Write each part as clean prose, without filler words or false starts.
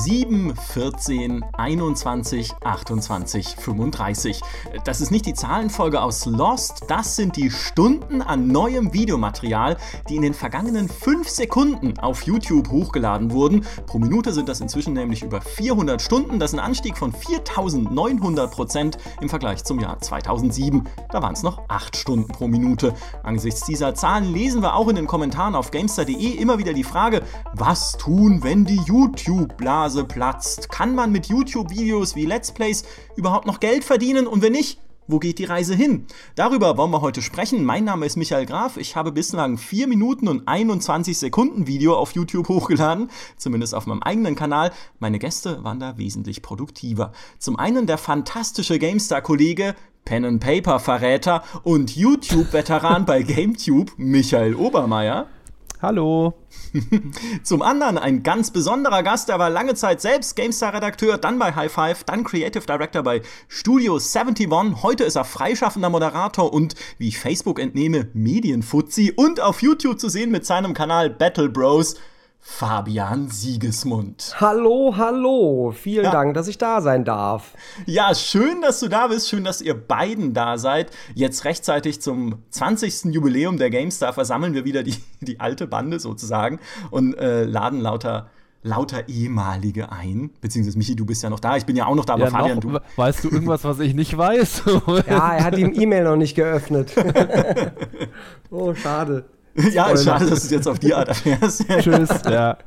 7, 14, 21, 28, 35. Das ist nicht die Zahlenfolge aus Lost, das sind die Stunden an neuem Videomaterial, die in den vergangenen 5 Sekunden auf YouTube hochgeladen wurden. Pro Minute sind das inzwischen nämlich über 400 Stunden. Das ist ein Anstieg von 4.900% im Vergleich zum Jahr 2007. Da waren es noch 8 Stunden pro Minute. Angesichts dieser Zahlen lesen wir auch in den Kommentaren auf gamestar.de immer wieder die Frage, was tun, wenn die YouTube-Blase platzt? Kann man mit YouTube-Videos wie Let's Plays überhaupt noch Geld verdienen? Und wenn nicht, wo geht die Reise hin? Darüber wollen wir heute sprechen. Mein Name ist Michael Graf. Ich habe bislang 4 Minuten und 21 Sekunden Video auf YouTube hochgeladen, zumindest auf meinem eigenen Kanal. Meine Gäste waren da wesentlich produktiver. Zum einen der fantastische GameStar-Kollege, Pen-and-Paper-Verräter und YouTube-Veteran bei GameTube, Michael Obermeier. Hallo. Zum anderen ein ganz besonderer Gast, der war lange Zeit selbst GameStar-Redakteur, dann bei High Five, dann Creative Director bei Studio 71. Heute ist er freischaffender Moderator und, wie ich Facebook entnehme, Medienfuzzi und auf YouTube zu sehen mit seinem Kanal Battle Bros. Fabian Siegesmund. Hallo. Vielen Dank, dass ich da sein darf. Ja, schön, dass du da bist. Schön, dass ihr beiden da seid. Jetzt rechtzeitig zum 20. Jubiläum der GameStar versammeln wir wieder die alte Bande sozusagen und laden lauter ehemalige ein. Beziehungsweise, Michi, du bist ja noch da. Ich bin ja auch noch da, aber ja, Fabian, du... Weißt du irgendwas, was ich nicht weiß? Ja, er hat die E-Mail noch nicht geöffnet. Oh, schade. Ja, ist schade, dass du es jetzt auf die Art erfährst. Tschüss, ja.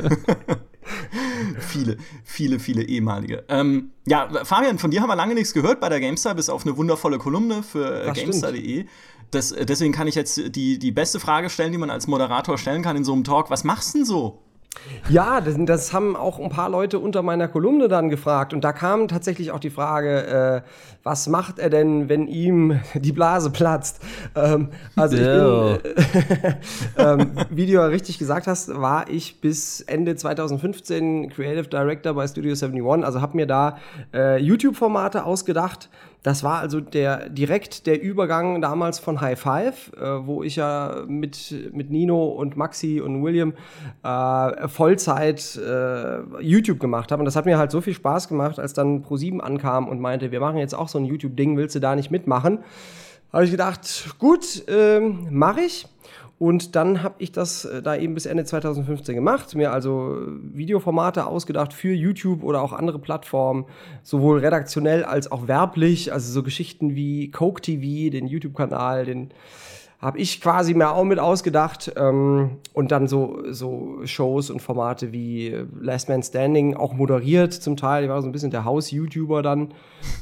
viele ehemalige. Ja, Fabian, von dir haben wir lange nichts gehört bei der GameStar, bis auf eine wundervolle Kolumne für gamestar.de. Deswegen kann ich jetzt die beste Frage stellen, die man als Moderator stellen kann in so einem Talk. Was machst du denn so? Ja, das haben auch ein paar Leute unter meiner Kolumne dann gefragt. Und da kam tatsächlich auch die Frage, was macht er denn, wenn ihm die Blase platzt? Also ich bin, wie du ja richtig gesagt hast, war ich bis Ende 2015 Creative Director bei Studio 71. Also habe mir da YouTube-Formate ausgedacht. Das war also direkt der Übergang damals von High Five, wo ich ja mit Nino und Maxi und William Vollzeit YouTube gemacht habe. Und das hat mir halt so viel Spaß gemacht, als dann ProSieben ankam und meinte, wir machen jetzt auch so ein YouTube-Ding, willst du da nicht mitmachen? Habe ich gedacht, gut, mache ich. Und dann habe ich das da eben bis Ende 2015 gemacht, mir also Videoformate ausgedacht für YouTube oder auch andere Plattformen, sowohl redaktionell als auch werblich, also so Geschichten wie Coke TV, den YouTube-Kanal, den habe ich quasi mir auch mit ausgedacht, und dann so Shows und Formate wie Last Man Standing auch moderiert zum Teil. Ich war so ein bisschen der Haus-YouTuber dann.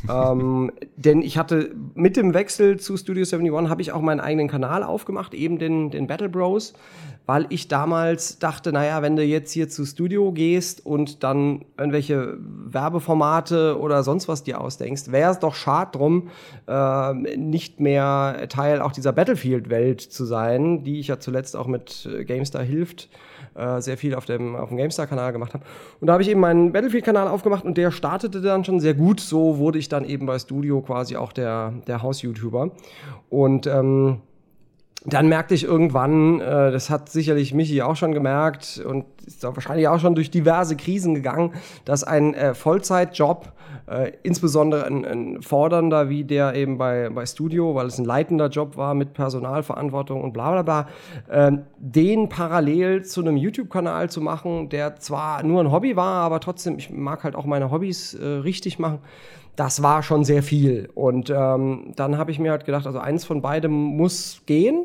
Denn ich hatte mit dem Wechsel zu Studio 71 habe ich auch meinen eigenen Kanal aufgemacht, eben den Battle Bros, weil ich damals dachte, naja, wenn du jetzt hier zu Studio gehst und dann irgendwelche Werbeformate oder sonst was dir ausdenkst, wäre es doch schade drum, nicht mehr Teil auch dieser Battlefield-Welt zu sein, die ich ja zuletzt auch mit GameStar hilft, sehr viel auf dem GameStar-Kanal gemacht habe. Und da habe ich eben meinen Battlefield-Kanal aufgemacht und der startete dann schon sehr gut. So wurde ich dann eben bei Studio quasi auch der Haus-YouTuber. Und dann merkte ich irgendwann, das hat sicherlich Michi auch schon gemerkt und ist auch wahrscheinlich auch schon durch diverse Krisen gegangen, dass ein Vollzeitjob, insbesondere ein fordernder wie der eben bei Studio, weil es ein leitender Job war mit Personalverantwortung und bla bla bla, den parallel zu einem YouTube-Kanal zu machen, der zwar nur ein Hobby war, aber trotzdem, ich mag halt auch meine Hobbys richtig machen. Das war schon sehr viel. Und dann habe ich mir halt gedacht, also eins von beidem muss gehen.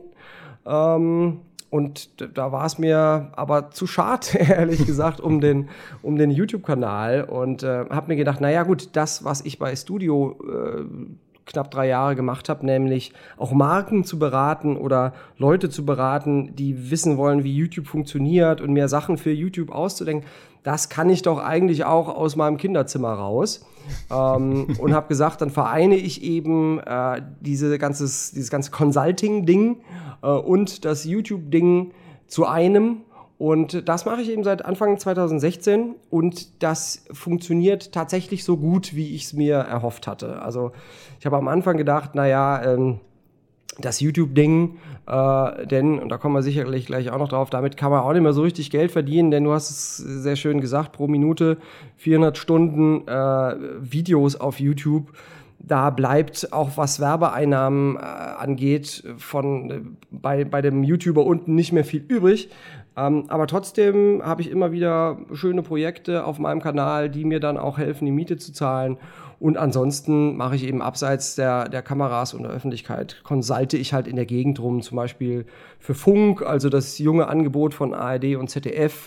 Und da war es mir aber zu schade, ehrlich gesagt, um den YouTube-Kanal. Und habe mir gedacht, naja gut, das, was ich bei Studio knapp 3 Jahre gemacht habe, nämlich auch Marken zu beraten oder Leute zu beraten, die wissen wollen, wie YouTube funktioniert und mir Sachen für YouTube auszudenken, das kann ich doch eigentlich auch aus meinem Kinderzimmer raus. Und habe gesagt, dann vereine ich eben dieses ganze Consulting-Ding und das YouTube-Ding zu einem. Und das mache ich eben seit Anfang 2016 und das funktioniert tatsächlich so gut, wie ich es mir erhofft hatte. Also ich habe am Anfang gedacht, naja, das YouTube-Ding, denn, und da kommen wir sicherlich gleich auch noch drauf, damit kann man auch nicht mehr so richtig Geld verdienen, denn du hast es sehr schön gesagt, pro Minute 400 Stunden Videos auf YouTube. Da bleibt auch, was Werbeeinnahmen angeht, bei dem YouTuber unten nicht mehr viel übrig. Aber trotzdem habe ich immer wieder schöne Projekte auf meinem Kanal, die mir dann auch helfen, die Miete zu zahlen. Und ansonsten mache ich eben abseits der Kameras und der Öffentlichkeit, consulte ich halt in der Gegend rum, zum Beispiel für Funk, also das junge Angebot von ARD und ZDF.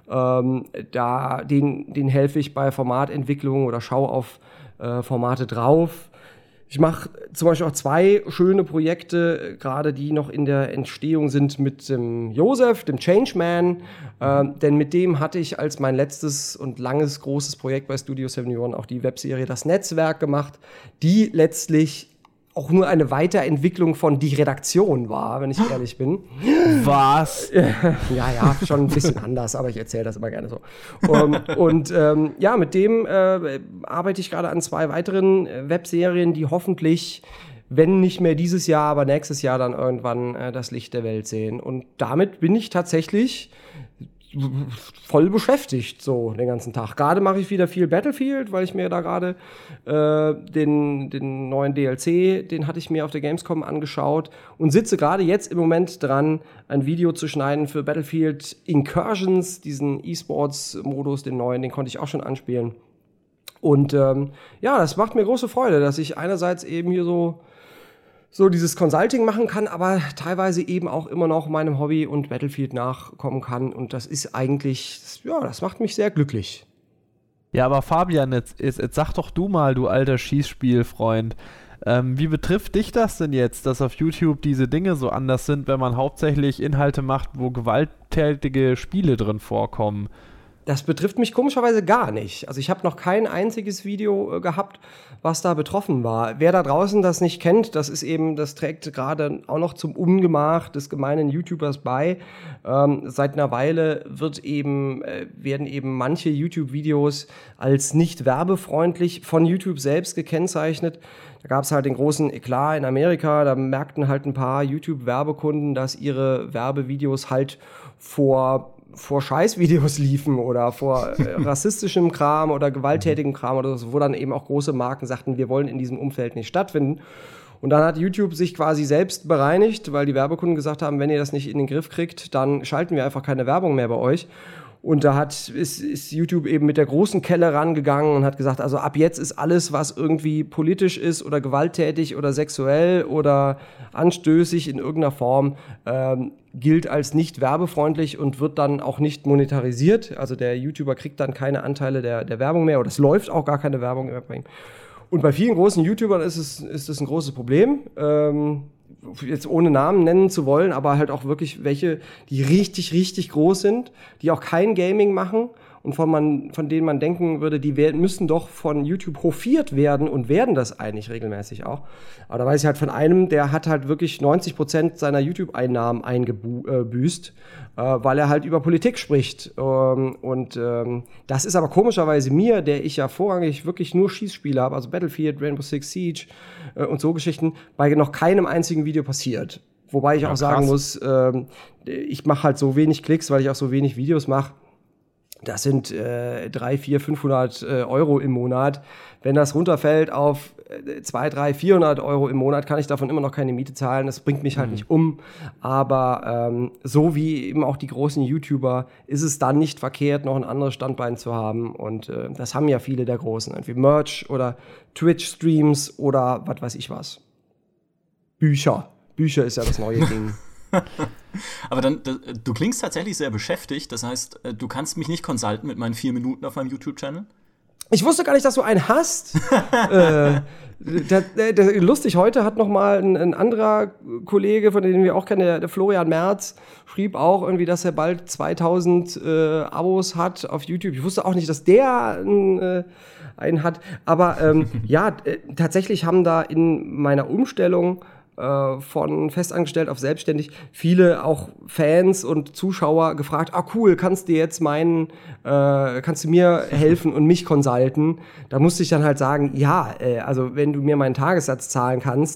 Den helfe ich bei Formatentwicklung oder schaue auf Formate drauf. Ich mache zum Beispiel auch 2 schöne Projekte, gerade die noch in der Entstehung sind, mit dem Josef, dem Changeman. Denn mit dem hatte ich als mein letztes und langes großes Projekt bei Studio 71 auch die Webserie Das Netzwerk gemacht, die letztlich auch nur eine Weiterentwicklung von Die Redaktion war, wenn ich ehrlich bin. Was? Ja, schon ein bisschen anders, aber ich erzähle das immer gerne so. Mit dem arbeite ich gerade an 2 weiteren Webserien, die hoffentlich, wenn nicht mehr dieses Jahr, aber nächstes Jahr dann irgendwann das Licht der Welt sehen. Und damit bin ich tatsächlich voll beschäftigt, so den ganzen Tag. Gerade mache ich wieder viel Battlefield, weil ich mir da gerade den neuen DLC, den hatte ich mir auf der Gamescom angeschaut und sitze gerade jetzt im Moment dran, ein Video zu schneiden für Battlefield Incursions, diesen E-Sports-Modus, den neuen, den konnte ich auch schon anspielen. Und das macht mir große Freude, dass ich einerseits eben hier so dieses Consulting machen kann, aber teilweise eben auch immer noch meinem Hobby und Battlefield nachkommen kann. Und das ist eigentlich, das macht mich sehr glücklich. Ja, aber Fabian, jetzt sag doch du mal, du alter Schießspielfreund, wie betrifft dich das denn jetzt, dass auf YouTube diese Dinge so anders sind, wenn man hauptsächlich Inhalte macht, wo gewalttätige Spiele drin vorkommen? Das betrifft mich komischerweise gar nicht. Also ich habe noch kein einziges Video gehabt, was da betroffen war. Wer da draußen das nicht kennt, das trägt gerade auch noch zum Ungemach des gemeinen YouTubers bei. Seit einer Weile werden eben manche YouTube-Videos als nicht werbefreundlich von YouTube selbst gekennzeichnet. Da gab es halt den großen Eklat in Amerika. Da merkten halt ein paar YouTube-Werbekunden, dass ihre Werbevideos halt vor Scheißvideos liefen oder vor rassistischem Kram oder gewalttätigem Kram oder so, wo dann eben auch große Marken sagten, wir wollen in diesem Umfeld nicht stattfinden. Und dann hat YouTube sich quasi selbst bereinigt, weil die Werbekunden gesagt haben, wenn ihr das nicht in den Griff kriegt, dann schalten wir einfach keine Werbung mehr bei euch. Und da ist YouTube eben mit der großen Kelle rangegangen und hat gesagt, also ab jetzt ist alles, was irgendwie politisch ist oder gewalttätig oder sexuell oder anstößig in irgendeiner Form, gilt als nicht werbefreundlich und wird dann auch nicht monetarisiert. Also der YouTuber kriegt dann keine Anteile der Werbung mehr oder es läuft auch gar keine Werbung mehr bei ihm. Und bei vielen großen YouTubern ist es ein großes Problem. Jetzt ohne Namen nennen zu wollen, aber halt auch wirklich welche, die richtig, richtig groß sind, die auch kein Gaming machen und von denen man denken würde, die müssen doch von YouTube hofiert werden und werden das eigentlich regelmäßig auch. Aber da weiß ich halt von einem, der hat halt wirklich 90% seiner YouTube-Einnahmen eingebüßt, weil er halt über Politik spricht. Das ist aber komischerweise mir, der ich ja vorrangig wirklich nur Schießspiele habe, also Battlefield, Rainbow Six Siege und so Geschichten, bei noch keinem einzigen Video passiert. Wobei ich auch sagen muss, ich mache halt so wenig Klicks, weil ich auch so wenig Videos mache. Das sind 300, 400, 500 Euro im Monat. Wenn das runterfällt auf 200, 300, 400 Euro im Monat, kann ich davon immer noch keine Miete zahlen. Das bringt mich halt nicht um. Aber so wie eben auch die großen YouTuber ist es dann nicht verkehrt, noch ein anderes Standbein zu haben. Und das haben ja viele der Großen. Irgendwie Merch oder Twitch-Streams oder was weiß ich was. Bücher. Bücher ist ja das neue Ding. Aber dann, du klingst tatsächlich sehr beschäftigt. Das heißt, du kannst mich nicht consulten mit meinen 4 Minuten auf meinem YouTube-Channel? Ich wusste gar nicht, dass du einen hast. Lustig, heute hat noch mal ein anderer Kollege, von dem wir auch kennen, der Florian Merz, schrieb auch irgendwie, dass er bald 2000 Abos hat auf YouTube. Ich wusste auch nicht, dass der einen hat. Aber tatsächlich haben da in meiner Umstellung von festangestellt auf selbstständig viele auch Fans und Zuschauer gefragt, cool, kannst du mir helfen und mich consulten? Da musste ich dann halt sagen, also wenn du mir meinen Tagessatz zahlen kannst,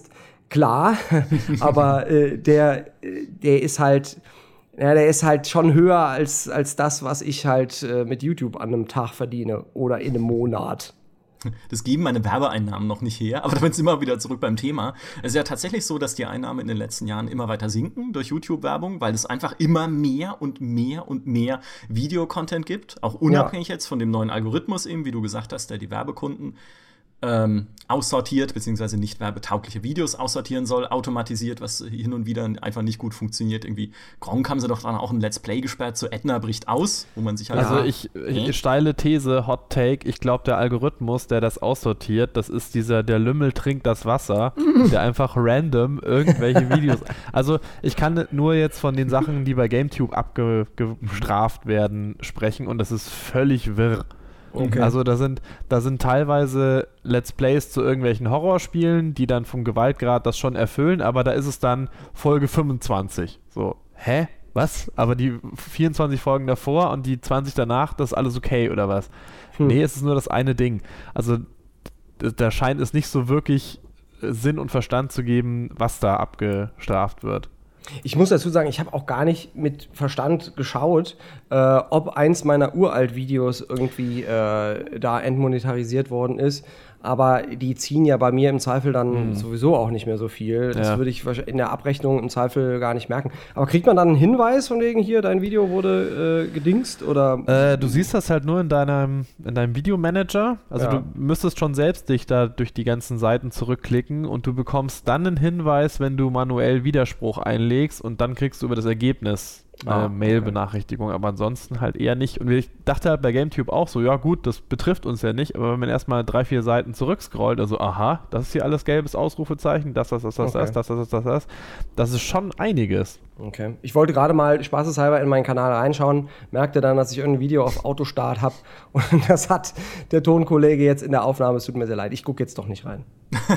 klar, aber der ist halt, ja, der ist halt schon höher als das, was ich halt mit YouTube an einem Tag verdiene oder in einem Monat. Das geben meine Werbeeinnahmen noch nicht her, aber damit sind wir wieder zurück beim Thema. Es ist ja tatsächlich so, dass die Einnahmen in den letzten Jahren immer weiter sinken durch YouTube-Werbung, weil es einfach immer mehr und mehr und mehr Videocontent gibt, auch unabhängig jetzt von dem neuen Algorithmus eben, wie du gesagt hast, der die Werbekunden aussortiert, beziehungsweise nicht werbetaugliche Videos aussortieren soll, automatisiert, was hin und wieder einfach nicht gut funktioniert. Irgendwie Gronkh haben sie doch dann auch ein Let's Play gesperrt, so Edna bricht aus, wo man sich halt... Also ich steile These, Hot Take, ich glaube, der Algorithmus, der das aussortiert, das ist der Lümmel trinkt das Wasser, der einfach random irgendwelche Videos... Also ich kann nur jetzt von den Sachen, die bei GameTube abgestraft werden, sprechen und das ist völlig wirr. Okay. Also da sind teilweise Let's Plays zu irgendwelchen Horrorspielen, die dann vom Gewaltgrad das schon erfüllen, aber da ist es dann Folge 25. So, hä? Was? Aber die 24 Folgen davor und die 20 danach, das ist alles okay, oder was? Nee, es ist nur das eine Ding. Also da scheint es nicht so wirklich Sinn und Verstand zu geben, was da abgestraft wird. Ich muss dazu sagen, ich habe auch gar nicht mit Verstand geschaut, ob eins meiner Uralt-Videos irgendwie da entmonetarisiert worden ist. Aber die ziehen ja bei mir im Zweifel dann sowieso auch nicht mehr so viel. Das würde ich in der Abrechnung im Zweifel gar nicht merken. Aber kriegt man dann einen Hinweis von wegen hier, dein Video wurde gedingst? Oder? Du siehst das halt nur in deinem Videomanager. Also du müsstest schon selbst dich da durch die ganzen Seiten zurückklicken und du bekommst dann einen Hinweis, wenn du manuell Widerspruch einlegst und dann kriegst du über das Ergebnis Mail-Benachrichtigung, aber ansonsten halt eher nicht. Und ich dachte halt bei GameTube auch so, ja gut, das betrifft uns ja nicht, aber wenn man erstmal 3-4 Seiten zurückscrollt, also aha, das ist hier alles gelbes Ausrufezeichen, das ist schon einiges. Okay. Ich wollte gerade mal spaßeshalber in meinen Kanal reinschauen, merkte dann, dass ich irgendein Video auf Autostart habe und das hat der Tonkollege jetzt in der Aufnahme, es tut mir sehr leid, ich gucke jetzt doch nicht rein.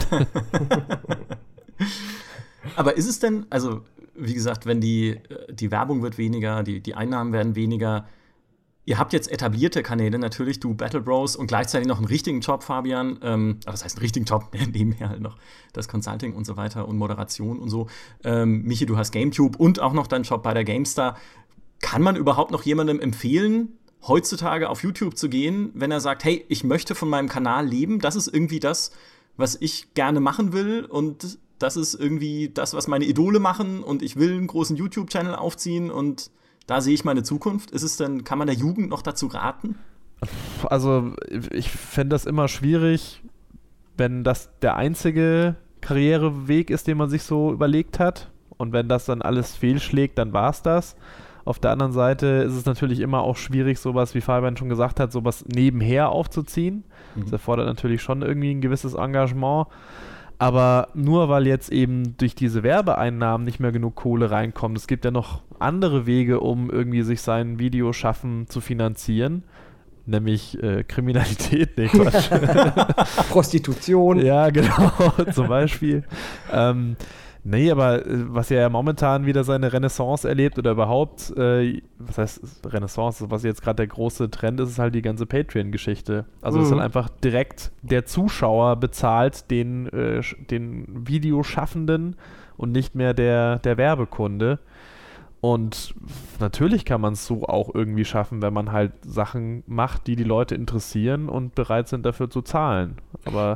Aber ist es denn, also wie gesagt, wenn die Werbung wird weniger, die Einnahmen werden weniger, ihr habt jetzt etablierte Kanäle, natürlich, du Battle Bros und gleichzeitig noch einen richtigen Job, Fabian, was heißt einen richtigen Job, nebenher halt noch das Consulting und so weiter und Moderation und so. Michi, du hast GameTube und auch noch deinen Job bei der GameStar. Kann man überhaupt noch jemandem empfehlen, heutzutage auf YouTube zu gehen, wenn er sagt, hey, ich möchte von meinem Kanal leben, das ist irgendwie das, was ich gerne machen will und das ist irgendwie das, was meine Idole machen und ich will einen großen YouTube-Channel aufziehen und da sehe ich meine Zukunft. Ist es denn, kann man der Jugend noch dazu raten? Also ich fände das immer schwierig, wenn das der einzige Karriereweg ist, den man sich so überlegt hat und wenn das dann alles fehlschlägt, dann war es das. Auf der anderen Seite ist es natürlich immer auch schwierig, sowas, wie Fabian schon gesagt hat, sowas nebenher aufzuziehen. Das erfordert natürlich schon irgendwie ein gewisses Engagement. Aber nur weil jetzt eben durch diese Werbeeinnahmen nicht mehr genug Kohle reinkommt, es gibt ja noch andere Wege, um irgendwie sich sein Videoschaffen zu finanzieren, nämlich Kriminalität, nee, Quatsch. Prostitution. Ja, genau, zum Beispiel. Nee, aber was ja momentan wieder seine Renaissance erlebt oder überhaupt, was heißt Renaissance, was jetzt gerade der große Trend ist, ist halt die ganze Patreon-Geschichte. Also dass dann einfach direkt der Zuschauer bezahlt den Videoschaffenden und nicht mehr der Werbekunde. Und natürlich kann man es so auch irgendwie schaffen, wenn man halt Sachen macht, die Leute interessieren und bereit sind dafür zu zahlen. Aber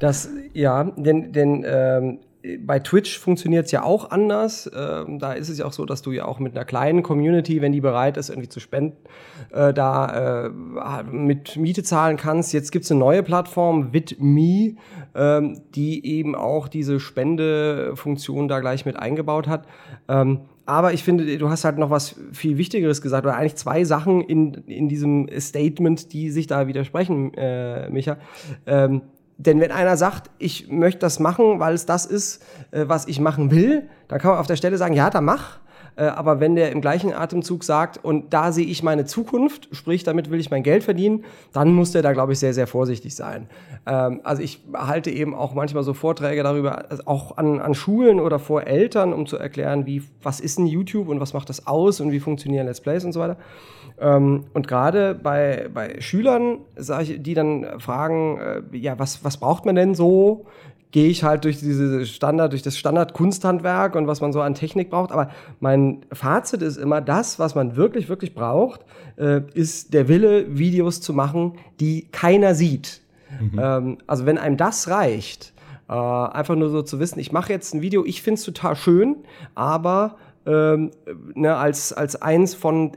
denn bei Twitch funktioniert es ja auch anders. Da ist es ja auch so, dass du ja auch mit einer kleinen Community, wenn die bereit ist, irgendwie zu spenden, mit Miete zahlen kannst. Jetzt gibt es eine neue Plattform, VidMe, die eben auch diese Spendefunktion da gleich mit eingebaut hat. Aber ich finde, du hast halt noch was viel Wichtigeres gesagt, oder eigentlich zwei Sachen in diesem Statement, die sich da widersprechen, Micha. Denn wenn einer sagt, ich möchte das machen, weil es das ist, was ich machen will, dann kann man auf der Stelle sagen, ja, dann mach. Aber wenn der im gleichen Atemzug sagt, und da sehe ich meine Zukunft, sprich, damit will ich mein Geld verdienen, dann muss der da, glaube ich, sehr, sehr vorsichtig sein. Also ich halte eben auch manchmal so Vorträge darüber, auch an Schulen oder vor Eltern, um zu erklären, was ist denn YouTube und was macht das aus und wie funktionieren Let's Plays und so weiter. Und gerade bei Schülern, die dann fragen, was braucht man denn so? gehe ich halt durch durch das Standard-Kunsthandwerk und was man so an Technik braucht. Aber mein Fazit ist immer, das, was man wirklich, wirklich braucht, ist der Wille, Videos zu machen, die keiner sieht. Also wenn einem das reicht, einfach nur so zu wissen, ich mache jetzt ein Video, ich finde es total schön, aber als eins von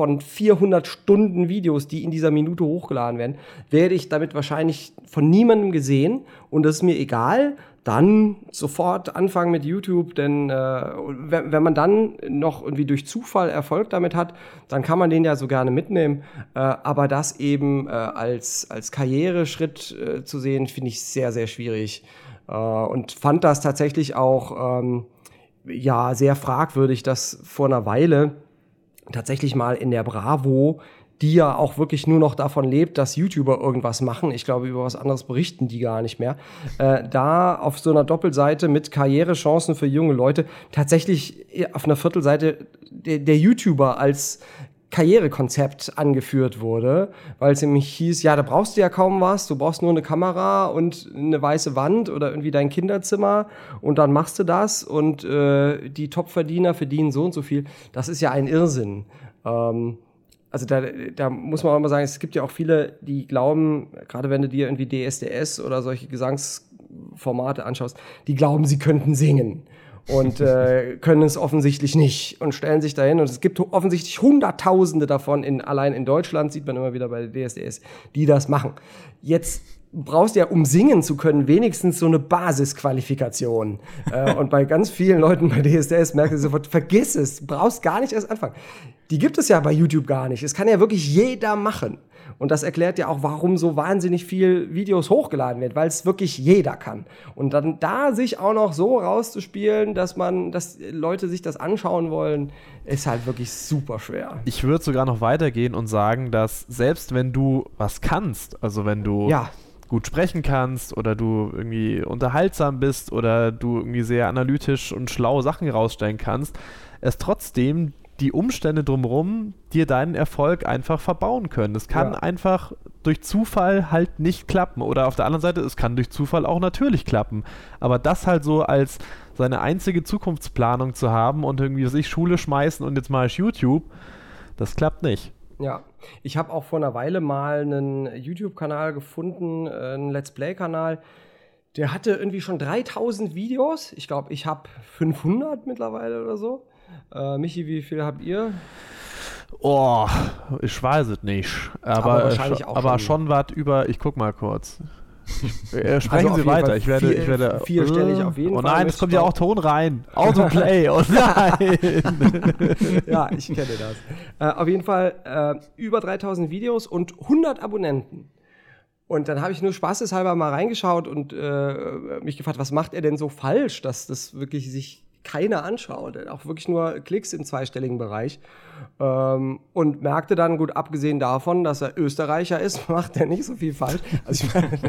400 Stunden Videos, die in dieser Minute hochgeladen werden, werde ich damit wahrscheinlich von niemandem gesehen und das ist mir egal. Dann sofort anfangen mit YouTube, denn wenn man dann noch irgendwie durch Zufall Erfolg damit hat, dann kann man den ja so gerne mitnehmen. Aber das eben als Karriereschritt zu sehen, finde ich sehr, sehr schwierig. Und fand das tatsächlich auch sehr fragwürdig, dass vor einer Weile tatsächlich mal in der Bravo, die ja auch wirklich nur noch davon lebt, dass YouTuber irgendwas machen. Ich glaube, über was anderes berichten die gar nicht mehr. Da auf so einer Doppelseite mit Karrierechancen für junge Leute tatsächlich auf einer Viertelseite der YouTuber als Karrierekonzept angeführt wurde, weil es nämlich hieß, ja, da brauchst du ja kaum was, du brauchst nur eine Kamera und eine weiße Wand oder irgendwie dein Kinderzimmer und dann machst du das und die Topverdiener verdienen so und so viel. Das ist ja ein Irrsinn. Also da muss man auch mal sagen, es gibt ja auch viele, die glauben, gerade wenn du dir irgendwie DSDS oder solche Gesangsformate anschaust, die glauben, sie könnten singen. Und können es offensichtlich nicht und stellen sich dahin. Und es gibt offensichtlich Hunderttausende davon, allein in Deutschland, sieht man immer wieder bei der DSDS, die das machen. Jetzt brauchst du ja, um singen zu können, wenigstens so eine Basisqualifikation. Und bei ganz vielen Leuten bei DSDS merkst du sofort, vergiss es, brauchst gar nicht erst anfangen. Die gibt es ja bei YouTube gar nicht. Es kann ja wirklich jeder machen. Und das erklärt ja auch, warum so wahnsinnig viel Videos hochgeladen werden, weil es wirklich jeder kann. Und dann da sich auch noch so rauszuspielen, dass Leute sich das anschauen wollen, ist halt wirklich super schwer. Ich würde sogar noch weitergehen und sagen, dass selbst wenn du was kannst, also wenn du gut sprechen kannst oder du irgendwie unterhaltsam bist oder du irgendwie sehr analytisch und schlau Sachen rausstellen kannst, es trotzdem die Umstände drumherum dir deinen Erfolg einfach verbauen können. Es kann einfach durch Zufall halt nicht klappen. Oder auf der anderen Seite, es kann durch Zufall auch natürlich klappen. Aber das halt so als seine einzige Zukunftsplanung zu haben und irgendwie Schule schmeißen und jetzt mache ich YouTube, das klappt nicht. Ja, ich habe auch vor einer Weile mal einen YouTube-Kanal gefunden, einen Let's Play-Kanal, der hatte irgendwie schon 3000 Videos. Ich glaube, ich habe 500 mittlerweile oder so. Michi, wie viel habt ihr? Oh, ich weiß es nicht. Aber wahrscheinlich auch schon was über, ich guck mal kurz. Sprechen Sie weiter. Ich werde vierstellig auf jeden Fall. Oh nein, es kommt ja auch Ton rein. Autoplay. Oh nein. Ja, ich kenne das. Auf jeden Fall über 3000 Videos und 100 Abonnenten. Und dann habe ich nur spaßeshalber mal reingeschaut und mich gefragt, was macht er denn so falsch, dass das wirklich sich keiner anschaut, auch wirklich nur Klicks im zweistelligen Bereich. Und merkte dann, gut, abgesehen davon, dass er Österreicher ist, macht er nicht so viel falsch. Also ich meine,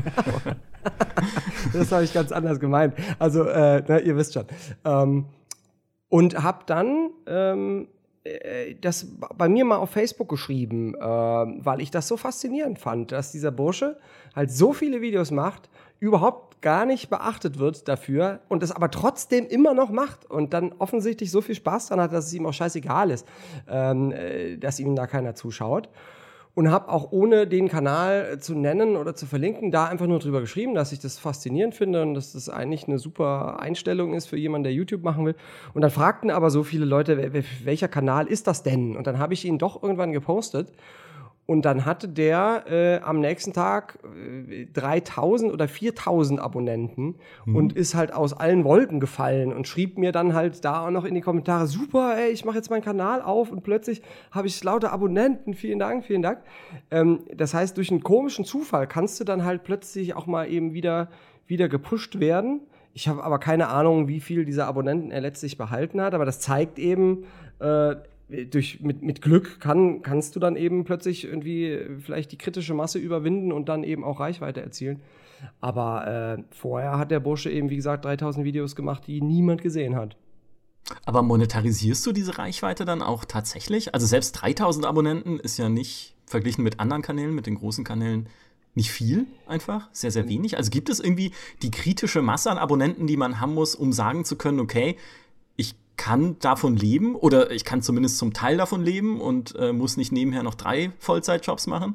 das habe ich ganz anders gemeint. Also, ihr wisst schon. Und habe dann das bei mir mal auf Facebook geschrieben, weil ich das so faszinierend fand, dass dieser Bursche halt so viele Videos macht, überhaupt gar nicht beachtet wird dafür und es aber trotzdem immer noch macht und dann offensichtlich so viel Spaß dran hat, dass es ihm auch scheißegal ist, dass ihm da keiner zuschaut. Und habe auch, ohne den Kanal zu nennen oder zu verlinken, da einfach nur drüber geschrieben, dass ich das faszinierend finde und dass das eigentlich eine super Einstellung ist für jemanden, der YouTube machen will. Und dann fragten aber so viele Leute, welcher Kanal ist das denn? Und dann habe ich ihn doch irgendwann gepostet. Und dann hatte der am nächsten Tag 3000 oder 4000 Abonnenten und ist halt aus allen Wolken gefallen und schrieb mir dann halt da auch noch in die Kommentare, super, ey, ich mache jetzt meinen Kanal auf und plötzlich habe ich lauter Abonnenten, vielen Dank, vielen Dank. Das heißt, durch einen komischen Zufall kannst du dann halt plötzlich auch mal eben wieder gepusht werden. Ich habe aber keine Ahnung, wie viel dieser Abonnenten er letztlich behalten hat, aber das zeigt eben, mit Glück kannst du dann eben plötzlich irgendwie vielleicht die kritische Masse überwinden und dann eben auch Reichweite erzielen. Aber vorher hat der Bursche eben, wie gesagt, 3000 Videos gemacht, die niemand gesehen hat. Aber monetarisierst du diese Reichweite dann auch tatsächlich? Also selbst 3000 Abonnenten ist ja nicht, verglichen mit anderen Kanälen, mit den großen Kanälen, nicht viel einfach? Sehr, sehr wenig? Also gibt es irgendwie die kritische Masse an Abonnenten, die man haben muss, um sagen zu können, okay, ich kann davon leben oder ich kann zumindest zum Teil davon leben und muss nicht nebenher noch 3 Vollzeitjobs machen?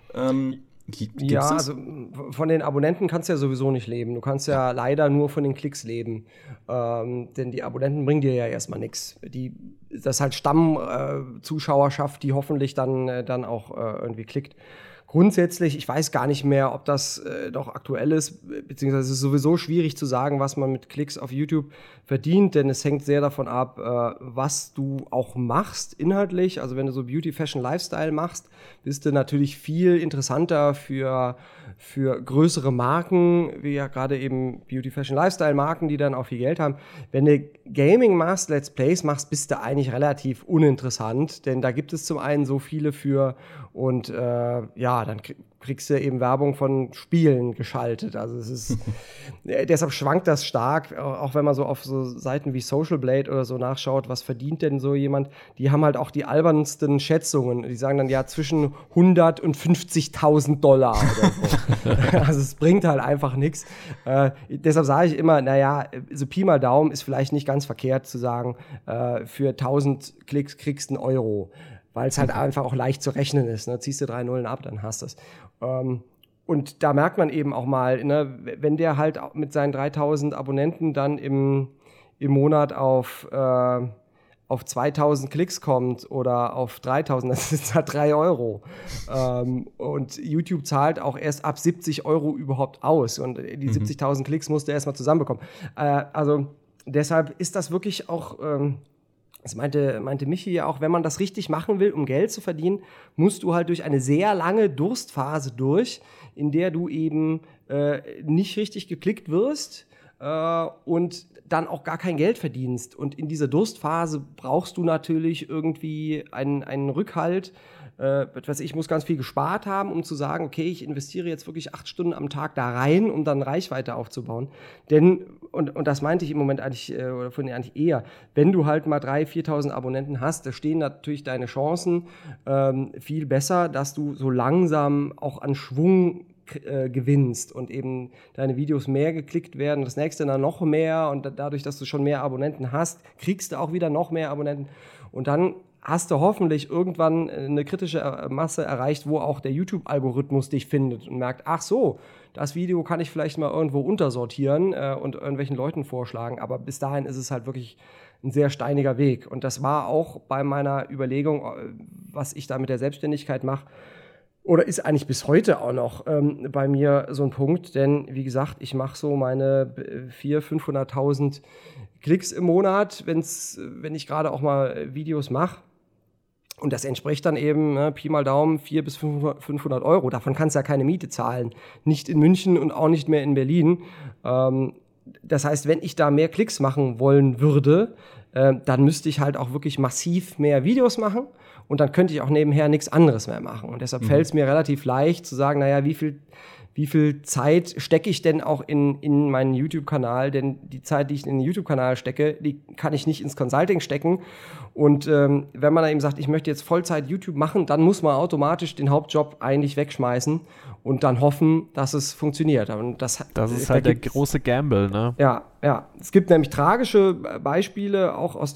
Ja, also von den Abonnenten kannst du ja sowieso nicht leben. Du kannst ja leider nur von den Klicks leben. Denn die Abonnenten bringen dir ja erstmal nichts. Das ist halt Stammzuschauerschaft, die hoffentlich dann auch irgendwie klickt. Grundsätzlich, ich weiß gar nicht mehr, ob das noch aktuell ist, beziehungsweise es ist sowieso schwierig zu sagen, was man mit Klicks auf YouTube verdient, denn es hängt sehr davon ab, was du auch machst inhaltlich. Also wenn du so Beauty, Fashion, Lifestyle machst, bist du natürlich viel interessanter für größere Marken, wie ja gerade eben Beauty, Fashion, Lifestyle Marken, die dann auch viel Geld haben. Wenn du Gaming machst, Let's Plays machst, bist du eigentlich relativ uninteressant, denn da gibt es zum einen so viele für und dann kriegst du eben Werbung von Spielen geschaltet. Also es ist deshalb schwankt das stark, auch wenn man so auf so Seiten wie Social Blade oder so nachschaut, was verdient denn so jemand? Die haben halt auch die albernsten Schätzungen. Die sagen dann ja zwischen 100 und 50.000 $. Oder so. Also es bringt halt einfach nichts. Deshalb sage ich immer, so Pi mal Daumen ist vielleicht nicht ganz verkehrt zu sagen, für 1000 Klicks kriegst du €1. Weil es halt einfach auch leicht zu rechnen ist. Ne? Ziehst du 3 Nullen ab, dann hast du es. Und da merkt man eben auch mal, ne, wenn der halt mit seinen 3000 Abonnenten dann im Monat auf 2000 Klicks kommt oder auf 3000, das ist halt 3 €. Und YouTube zahlt auch erst ab 70 € überhaupt aus. Und die 70.000 Klicks musst du erstmal zusammenbekommen. Also deshalb ist das wirklich auch... Das meinte Michi ja auch, wenn man das richtig machen will, um Geld zu verdienen, musst du halt durch eine sehr lange Durstphase durch, in der du eben nicht richtig geklickt wirst und dann auch gar kein Geld verdienst. Und in dieser Durstphase brauchst du natürlich irgendwie einen Rückhalt. Ich muss ganz viel gespart haben, um zu sagen, okay, ich investiere jetzt wirklich 8 Stunden am Tag da rein, um dann Reichweite aufzubauen. Denn, und das meinte ich im Moment eigentlich, oder vorhin eigentlich eher, wenn du halt mal 3.000, 4.000 Abonnenten hast, da stehen natürlich deine Chancen viel besser, dass du so langsam auch an Schwung gewinnst und eben deine Videos mehr geklickt werden, das nächste dann noch mehr und dadurch, dass du schon mehr Abonnenten hast, kriegst du auch wieder noch mehr Abonnenten und dann hast du hoffentlich irgendwann eine kritische Masse erreicht, wo auch der YouTube-Algorithmus dich findet und merkt, ach so, das Video kann ich vielleicht mal irgendwo untersortieren und irgendwelchen Leuten vorschlagen, aber bis dahin ist es halt wirklich ein sehr steiniger Weg und das war auch bei meiner Überlegung, was ich da mit der Selbstständigkeit mache, oder ist eigentlich bis heute auch noch bei mir so ein Punkt, denn wie gesagt, ich mache so meine 400.000, 500.000 Klicks im Monat, wenn ich gerade auch mal Videos mache. Und das entspricht dann eben, Pi mal Daumen, 400 bis 500 €. Davon kannst du ja keine Miete zahlen. Nicht in München und auch nicht mehr in Berlin. Das heißt, wenn ich da mehr Klicks machen wollen würde, dann müsste ich halt auch wirklich massiv mehr Videos machen. Und dann könnte ich auch nebenher nichts anderes mehr machen. Und deshalb fällt es mir relativ leicht zu sagen, wie viel Zeit stecke ich denn auch in meinen YouTube-Kanal? Denn die Zeit, die ich in den YouTube-Kanal stecke, die kann ich nicht ins Consulting stecken. Und wenn man dann eben sagt, ich möchte jetzt Vollzeit YouTube machen, dann muss man automatisch den Hauptjob eigentlich wegschmeißen und dann hoffen, dass es funktioniert. Und das ist halt der große Gamble, ne? Ja. Es gibt nämlich tragische Beispiele auch aus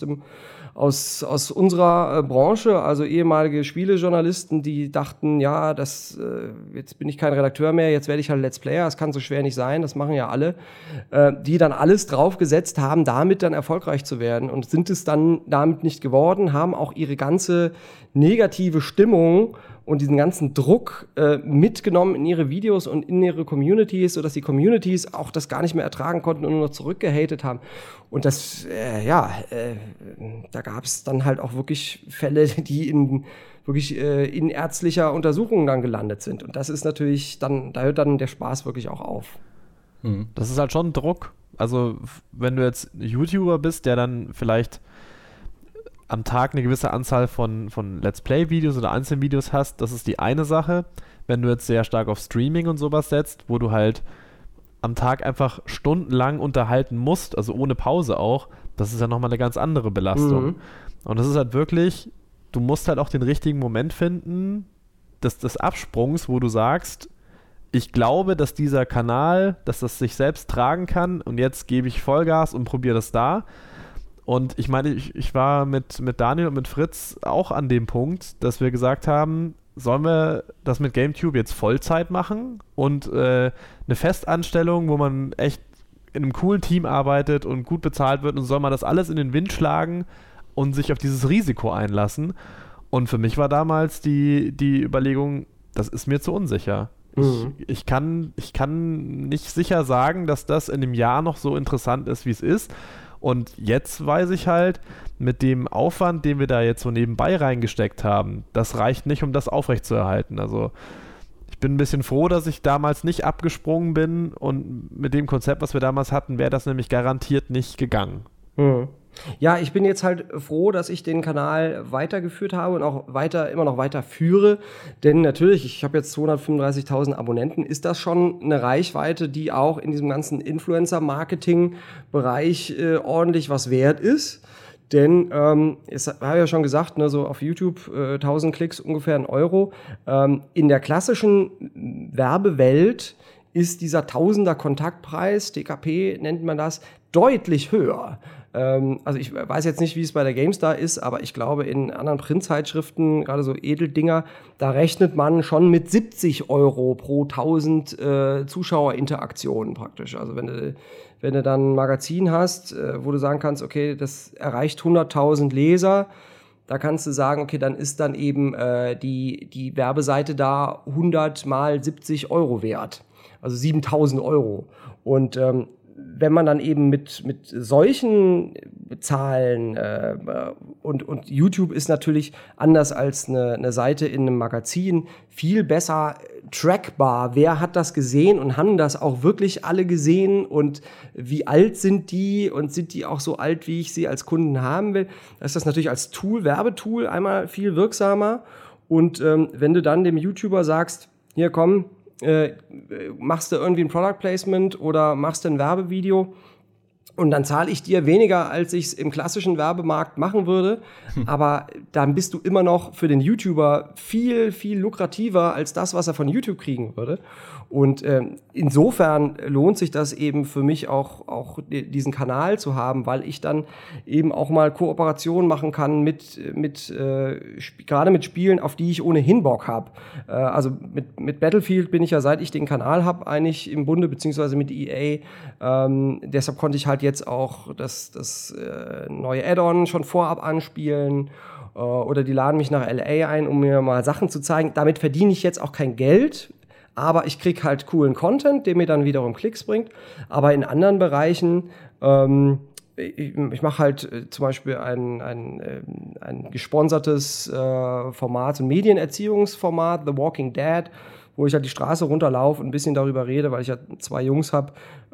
unserer Branche, also ehemalige Spielejournalisten, die dachten, ja, jetzt bin ich kein Redakteur mehr, jetzt werde ich halt Let's Player, das kann so schwer nicht sein, das machen ja alle, die dann alles draufgesetzt haben, damit dann erfolgreich zu werden und sind es dann damit nicht geworden, haben auch ihre ganze negative Stimmung und diesen ganzen Druck mitgenommen in ihre Videos und in ihre Communities, sodass die Communities auch das gar nicht mehr ertragen konnten und nur noch zurückgehatet haben. Und das, da gab es dann halt auch wirklich Fälle, die in ärztlicher Untersuchung dann gelandet sind. Und das ist natürlich dann, da hört dann der Spaß wirklich auch auf. Das ist halt schon Druck. Also wenn du jetzt YouTuber bist, der dann vielleicht am Tag eine gewisse Anzahl von Let's Play-Videos oder Einzelvideos hast, das ist die eine Sache. Wenn du jetzt sehr stark auf Streaming und sowas setzt, wo du halt am Tag einfach stundenlang unterhalten musst, also ohne Pause auch, das ist ja nochmal eine ganz andere Belastung. Und das ist halt wirklich, du musst halt auch den richtigen Moment finden, des Absprungs, wo du sagst, ich glaube, dass dieser Kanal, dass das sich selbst tragen kann und jetzt gebe ich Vollgas und probiere das da. Und ich meine, ich war mit Daniel und mit Fritz auch an dem Punkt, dass wir gesagt haben, sollen wir das mit GameTube jetzt Vollzeit machen und eine Festanstellung, wo man echt in einem coolen Team arbeitet und gut bezahlt wird, und soll man das alles in den Wind schlagen und sich auf dieses Risiko einlassen? Und für mich war damals die Überlegung, das ist mir zu unsicher. Ich kann nicht sicher sagen, dass das in einem Jahr noch so interessant ist, wie es ist. Und jetzt weiß ich halt, mit dem Aufwand, den wir da jetzt so nebenbei reingesteckt haben, das reicht nicht, um das aufrechtzuerhalten. Also ich bin ein bisschen froh, dass ich damals nicht abgesprungen bin, und mit dem Konzept, was wir damals hatten, wäre das nämlich garantiert nicht gegangen. Ja, ich bin jetzt halt froh, dass ich den Kanal weitergeführt habe und auch immer noch weiter führe, denn natürlich, ich habe jetzt 235.000 Abonnenten, ist das schon eine Reichweite, die auch in diesem ganzen Influencer-Marketing-Bereich ordentlich was wert ist. Denn, ich habe ja schon gesagt, ne, so auf YouTube 1000 Klicks ungefähr €1. In der klassischen Werbewelt ist dieser Tausender-Kontaktpreis, TKP nennt man das, deutlich höher. Also ich weiß jetzt nicht, wie es bei der GameStar ist, aber ich glaube, in anderen Printzeitschriften, gerade so Edeldinger, da rechnet man schon mit 70 € pro 1000 Zuschauerinteraktionen praktisch. Also wenn du dann ein Magazin hast, wo du sagen kannst, okay, das erreicht 100.000 Leser, da kannst du sagen, okay, dann ist dann eben die Werbeseite da 100 mal 70 € wert. Also 7.000 €. Und wenn man dann eben mit solchen Zahlen und YouTube ist natürlich anders als eine Seite in einem Magazin viel besser trackbar. Wer hat das gesehen und haben das auch wirklich alle gesehen und wie alt sind die und sind die auch so alt, wie ich sie als Kunden haben will? Da ist das natürlich als Werbetool einmal viel wirksamer. Und wenn du dann dem YouTuber sagst, hier komm, machst du irgendwie ein Product Placement oder machst du ein Werbevideo und dann zahle ich dir weniger, als ich es im klassischen Werbemarkt machen würde, aber dann bist du immer noch für den YouTuber viel, viel lukrativer als das, was er von YouTube kriegen würde. Und insofern lohnt sich das eben für mich auch diesen Kanal zu haben, weil ich dann eben auch mal Kooperationen machen kann gerade mit Spielen, auf die ich ohnehin Bock habe. Also mit Battlefield bin ich ja, seit ich den Kanal habe, eigentlich im Bunde, beziehungsweise mit EA. Deshalb konnte ich halt jetzt auch das neue Add-on schon vorab anspielen. Oder die laden mich nach LA ein, um mir mal Sachen zu zeigen. Damit verdiene ich jetzt auch kein Geld, aber ich kriege halt coolen Content, der mir dann wiederum Klicks bringt. Aber in anderen Bereichen, ich mache halt zum Beispiel ein gesponsertes Format, ein Medienerziehungsformat, The Walking Dead, wo ich halt die Straße runterlaufe und ein bisschen darüber rede, weil ich ja 2 Jungs habe,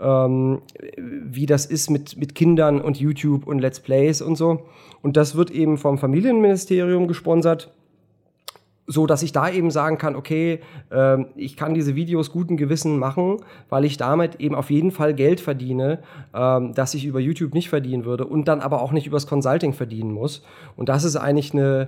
wie das ist mit Kindern und YouTube und Let's Plays und so. Und das wird eben vom Familienministerium gesponsert, so dass ich da eben sagen kann, okay, ich kann diese Videos guten Gewissen machen, weil ich damit eben auf jeden Fall Geld verdiene, das ich über YouTube nicht verdienen würde und dann aber auch nicht übers Consulting verdienen muss. Und das ist eigentlich eine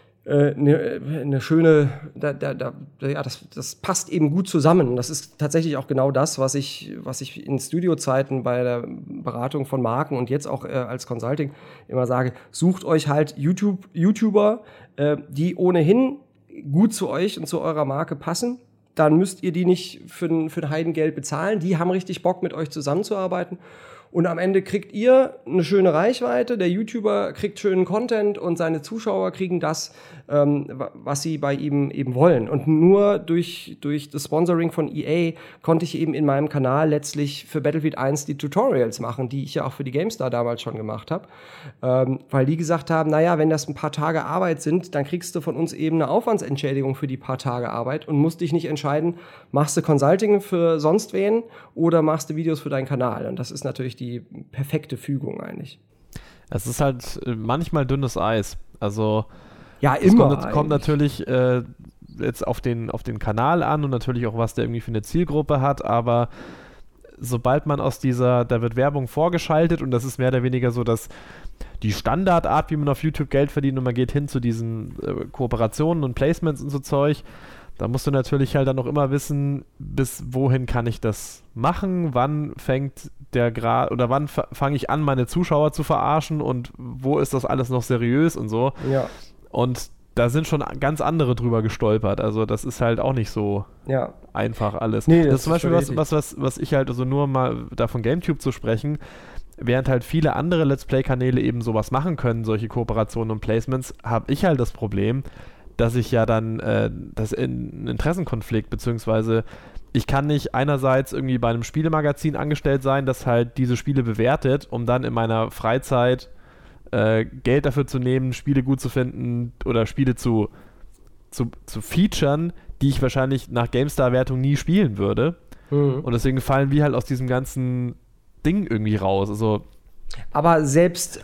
schöne, das passt eben gut zusammen. Das ist tatsächlich auch genau das, was ich in Studiozeiten bei der Beratung von Marken und jetzt auch als Consulting immer sage: Sucht euch halt YouTuber, die ohnehin gut zu euch und zu eurer Marke passen. Dann müsst ihr die nicht für ein Heidengeld bezahlen. Die haben richtig Bock, mit euch zusammenzuarbeiten. Und am Ende kriegt ihr eine schöne Reichweite, der YouTuber kriegt schönen Content und seine Zuschauer kriegen das, was sie bei ihm eben wollen. Und nur durch das Sponsoring von EA konnte ich eben in meinem Kanal letztlich für Battlefield 1 die Tutorials machen, die ich ja auch für die GameStar damals schon gemacht habe. Weil die gesagt haben, naja, wenn das ein paar Tage Arbeit sind, dann kriegst du von uns eben eine Aufwandsentschädigung für die paar Tage Arbeit und musst dich nicht entscheiden, machst du Consulting für sonst wen oder machst du Videos für deinen Kanal. Und das ist natürlich die perfekte Fügung eigentlich. Es ist halt manchmal dünnes Eis. Also ja, immer. Es kommt natürlich jetzt auf den Kanal an und natürlich auch, was der irgendwie für eine Zielgruppe hat, aber sobald man da wird Werbung vorgeschaltet und das ist mehr oder weniger so, dass die Standardart, wie man auf YouTube Geld verdient und man geht hin zu diesen Kooperationen und Placements und so Zeug, Da musst du natürlich halt dann noch immer wissen, bis wohin kann ich das machen, wann fängt der Grad oder wann fange ich an, meine Zuschauer zu verarschen und wo ist das alles noch seriös und so. Ja. Und da sind schon ganz andere drüber gestolpert. Also das ist halt auch nicht so einfach alles. Nee, das ist zum Beispiel was ich halt, also nur mal da von GameTube zu sprechen, während halt viele andere Let's Play-Kanäle eben sowas machen können, solche Kooperationen und Placements, habe ich halt das Problem, dass ich ja dann das in Interessenkonflikt, beziehungsweise ich kann nicht einerseits irgendwie bei einem Spielemagazin angestellt sein, das halt diese Spiele bewertet, um dann in meiner Freizeit Geld dafür zu nehmen, Spiele gut zu finden oder Spiele zu featuren, die ich wahrscheinlich nach GameStar-Wertung nie spielen würde. Mhm. Und deswegen fallen wir halt aus diesem ganzen Ding irgendwie raus. Also, aber selbst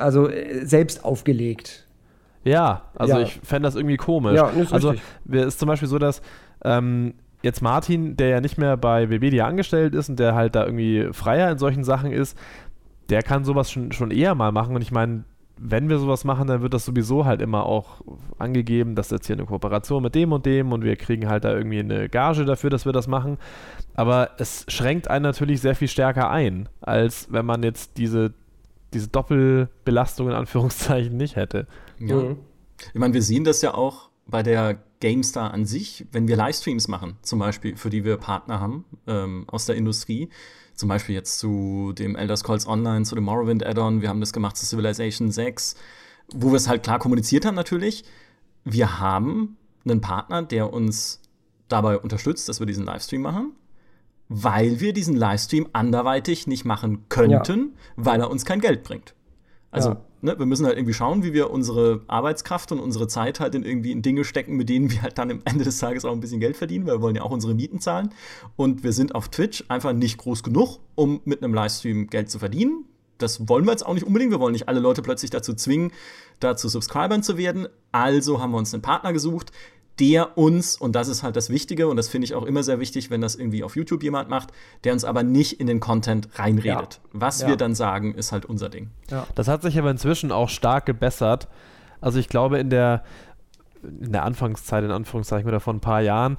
aufgelegt. Ja, also ich fände das irgendwie komisch. Ja, ist also richtig. Es ist zum Beispiel so, dass jetzt Martin, der ja nicht mehr bei Webedia angestellt ist und der halt da irgendwie freier in solchen Sachen ist, der kann sowas schon eher mal machen. Und ich meine, wenn wir sowas machen, dann wird das sowieso halt immer auch angegeben, dass jetzt hier eine Kooperation mit dem und wir kriegen halt da irgendwie eine Gage dafür, dass wir das machen. Aber es schränkt einen natürlich sehr viel stärker ein, als wenn man jetzt diese Doppelbelastung in Anführungszeichen nicht hätte. Ja. Ich meine, wir sehen das ja auch bei der GameStar an sich, wenn wir Livestreams machen, zum Beispiel, für die wir Partner haben aus der Industrie. Zum Beispiel jetzt zu dem Elder Scrolls Online, zu dem Morrowind Add-on. Wir haben das gemacht zu Civilization 6, wo wir es halt klar kommuniziert haben natürlich. Wir haben einen Partner, der uns dabei unterstützt, dass wir diesen Livestream machen, weil wir diesen Livestream anderweitig nicht machen könnten, weil er uns kein Geld bringt. Also wir müssen halt irgendwie schauen, wie wir unsere Arbeitskraft und unsere Zeit halt irgendwie in Dinge stecken, mit denen wir halt dann am Ende des Tages auch ein bisschen Geld verdienen, weil wir wollen ja auch unsere Mieten zahlen. Und wir sind auf Twitch einfach nicht groß genug, um mit einem Livestream Geld zu verdienen. Das wollen wir jetzt auch nicht unbedingt. Wir wollen nicht alle Leute plötzlich dazu zwingen, da zu Subscribern zu werden. Also haben wir uns einen Partner gesucht, der uns, und das ist halt das Wichtige, und das finde ich auch immer sehr wichtig, wenn das irgendwie auf YouTube jemand macht, der uns aber nicht in den Content reinredet. Was wir dann sagen, ist halt unser Ding. Ja. Das hat sich aber inzwischen auch stark gebessert. Also ich glaube, in der Anfangszeit, in Anführungszeichen, oder vor ein paar Jahren,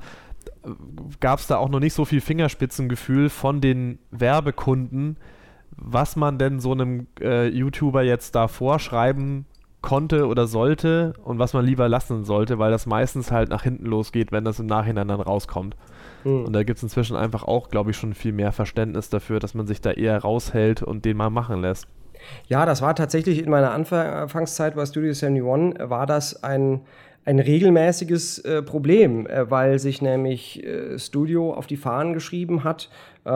gab es da auch noch nicht so viel Fingerspitzengefühl von den Werbekunden, was man denn so einem YouTuber jetzt da vorschreiben konnte oder sollte und was man lieber lassen sollte, weil das meistens halt nach hinten losgeht, wenn das im Nachhinein dann rauskommt. Und da gibt es inzwischen einfach auch, glaube ich, schon viel mehr Verständnis dafür, dass man sich da eher raushält und den mal machen lässt. Ja, das war tatsächlich in meiner Anfangszeit bei Studio 71, war das ein regelmäßiges Problem, weil sich nämlich Studio auf die Fahnen geschrieben hat,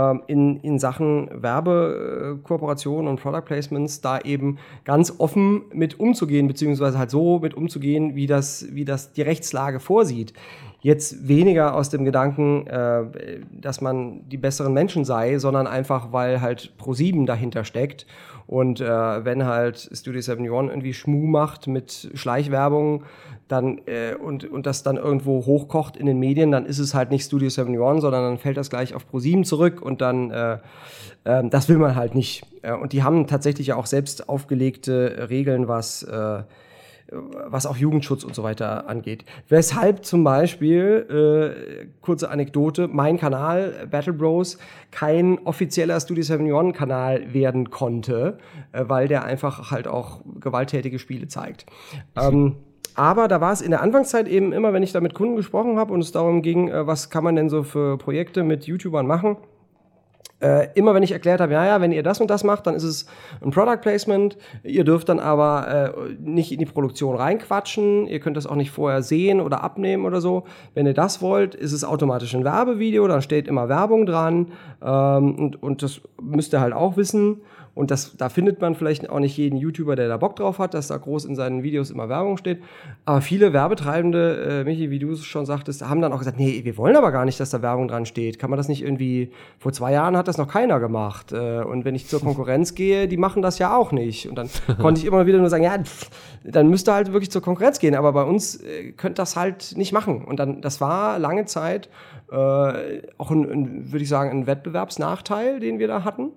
in Sachen Werbekooperationen und Product Placements da eben ganz offen mit umzugehen, beziehungsweise halt so mit umzugehen, wie das die Rechtslage vorsieht. Jetzt weniger aus dem Gedanken, dass man die besseren Menschen sei, sondern einfach, weil halt ProSieben dahinter steckt. Und wenn halt Studio 71 irgendwie Schmuh macht mit Schleichwerbung, dann und das dann irgendwo hochkocht in den Medien, dann ist es halt nicht Studio 71, sondern dann fällt das gleich auf ProSieben zurück und dann das will man halt nicht. Und die haben tatsächlich ja auch selbst aufgelegte Regeln, was auch Jugendschutz und so weiter angeht. Weshalb zum Beispiel, kurze Anekdote, mein Kanal, Battle Bros, kein offizieller Studio 71-Kanal werden konnte, weil der einfach halt auch gewalttätige Spiele zeigt. Aber da war es in der Anfangszeit eben immer, wenn ich da mit Kunden gesprochen habe und es darum ging, was kann man denn so für Projekte mit YouTubern machen, immer wenn ich erklärt habe, ja, wenn ihr das und das macht, dann ist es ein Product Placement, ihr dürft dann aber nicht in die Produktion reinquatschen, ihr könnt das auch nicht vorher sehen oder abnehmen oder so. Wenn ihr das wollt, ist es automatisch ein Werbevideo, dann steht immer Werbung dran und das müsst ihr halt auch wissen. Und da findet man vielleicht auch nicht jeden YouTuber, der da Bock drauf hat, dass da groß in seinen Videos immer Werbung steht. Aber viele Werbetreibende, Michi, wie du es schon sagtest, haben dann auch gesagt, nee, wir wollen aber gar nicht, dass da Werbung dran steht. Kann man das nicht irgendwie, vor 2 Jahren hat das noch keiner gemacht. Und wenn ich zur Konkurrenz gehe, die machen das ja auch nicht. Und dann konnte ich immer wieder nur sagen, ja, dann müsst ihr halt wirklich zur Konkurrenz gehen. Aber bei uns könnt das halt nicht machen. Und dann, das war lange Zeit auch würde ich sagen, ein Wettbewerbsnachteil, den wir da hatten.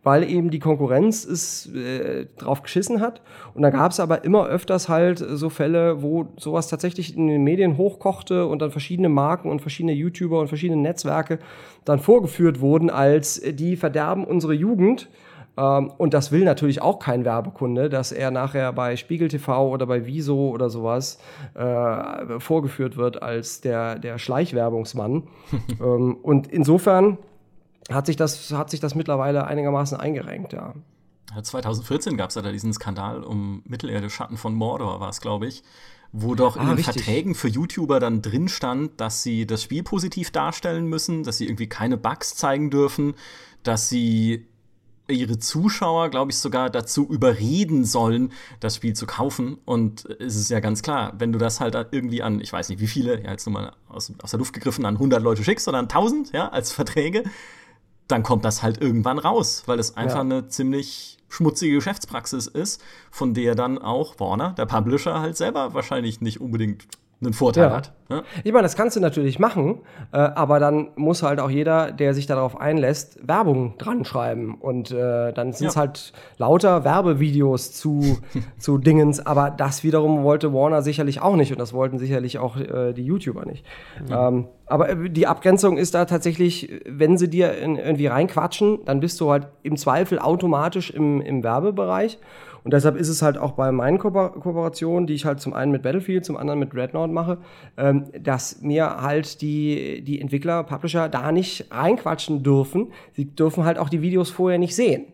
weil eben die Konkurrenz drauf geschissen hat. Und da gab es aber immer öfters halt so Fälle, wo sowas tatsächlich in den Medien hochkochte und dann verschiedene Marken und verschiedene YouTuber und verschiedene Netzwerke dann vorgeführt wurden als die verderben unsere Jugend. Und das will natürlich auch kein Werbekunde, dass er nachher bei Spiegel TV oder bei Wieso oder sowas vorgeführt wird als der Schleichwerbungsmann. Und insofern hat sich das mittlerweile einigermaßen eingerenkt, ja. 2014 gab es ja da diesen Skandal um Mittelerde, Schatten von Mordor war es, glaube ich, wo doch in den Verträgen für YouTuber dann drin stand, dass sie das Spiel positiv darstellen müssen, dass sie irgendwie keine Bugs zeigen dürfen, dass sie ihre Zuschauer, glaube ich, sogar dazu überreden sollen, das Spiel zu kaufen. Und es ist ja ganz klar, wenn du das halt irgendwie an, ich weiß nicht wie viele, ja jetzt nur mal aus der Luft gegriffen, an 100 Leute schickst oder an 1000, ja, als Verträge, dann kommt das halt irgendwann raus, weil es einfach eine ziemlich schmutzige Geschäftspraxis ist, von der dann auch Warner, der Publisher, halt selber wahrscheinlich nicht unbedingt einen Vorteil hat. Ja? Ich meine, das kannst du natürlich machen, aber dann muss halt auch jeder, der sich darauf einlässt, Werbung dran schreiben. Und dann sind es halt lauter Werbevideos zu Dingens. Aber das wiederum wollte Warner sicherlich auch nicht. Und das wollten sicherlich auch die YouTuber nicht. Aber die Abgrenzung ist da tatsächlich, wenn sie dir irgendwie reinquatschen, dann bist du halt im Zweifel automatisch im Werbebereich. Und deshalb ist es halt auch bei meinen Kooperationen, die ich halt zum einen mit Battlefield, zum anderen mit Dreadnought mache, dass mir halt die Entwickler, Publisher da nicht reinquatschen dürfen. Sie dürfen halt auch die Videos vorher nicht sehen.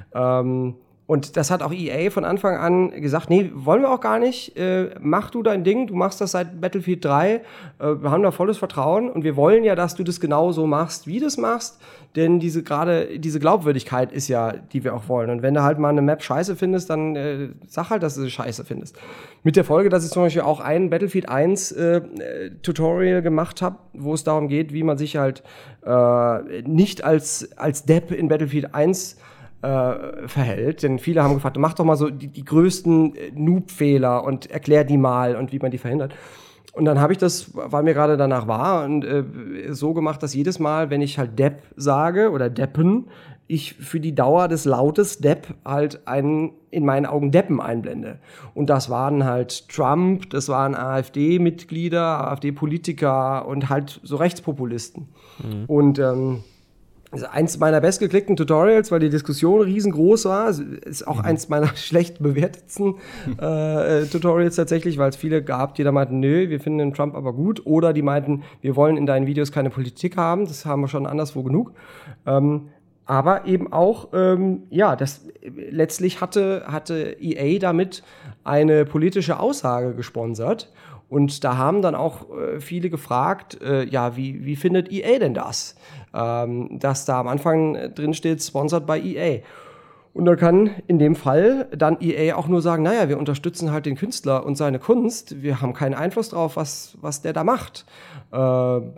Und das hat auch EA von Anfang an gesagt, nee, wollen wir auch gar nicht, mach du dein Ding, du machst das seit Battlefield 3, wir haben da volles Vertrauen und wir wollen ja, dass du das genau so machst, wie du es machst, denn diese Glaubwürdigkeit ist ja, die wir auch wollen. Und wenn du halt mal eine Map scheiße findest, dann sag halt, dass du sie scheiße findest. Mit der Folge, dass ich zum Beispiel auch ein Battlefield 1 Tutorial gemacht habe, wo es darum geht, wie man sich halt nicht als Depp in Battlefield 1 verhält, denn viele haben gefragt, mach doch mal so die größten Noob-Fehler und erklär die mal und wie man die verhindert. Und dann habe ich das, weil mir gerade danach war, und so gemacht, dass jedes Mal, wenn ich halt Depp sage oder Deppen, ich für die Dauer des Lautes Depp halt einen in meinen Augen Deppen einblende. Und das waren halt Trump, das waren AfD-Mitglieder, AfD-Politiker und halt so Rechtspopulisten. Und also eins meiner bestgeklickten Tutorials, weil die Diskussion riesengroß war. Ist auch eins meiner schlecht bewertetsten Tutorials tatsächlich, weil es viele gab, die da meinten, nö, wir finden den Trump aber gut. Oder die meinten, wir wollen in deinen Videos keine Politik haben. Das haben wir schon anderswo genug. Aber eben auch, letztlich hatte EA damit eine politische Aussage gesponsert. Und da haben dann auch viele gefragt, wie findet EA denn das? Dass da am Anfang drin steht, sponsored by EA. Und da kann in dem Fall dann EA auch nur sagen, naja, wir unterstützen halt den Künstler und seine Kunst. Wir haben keinen Einfluss drauf, was der da macht. Können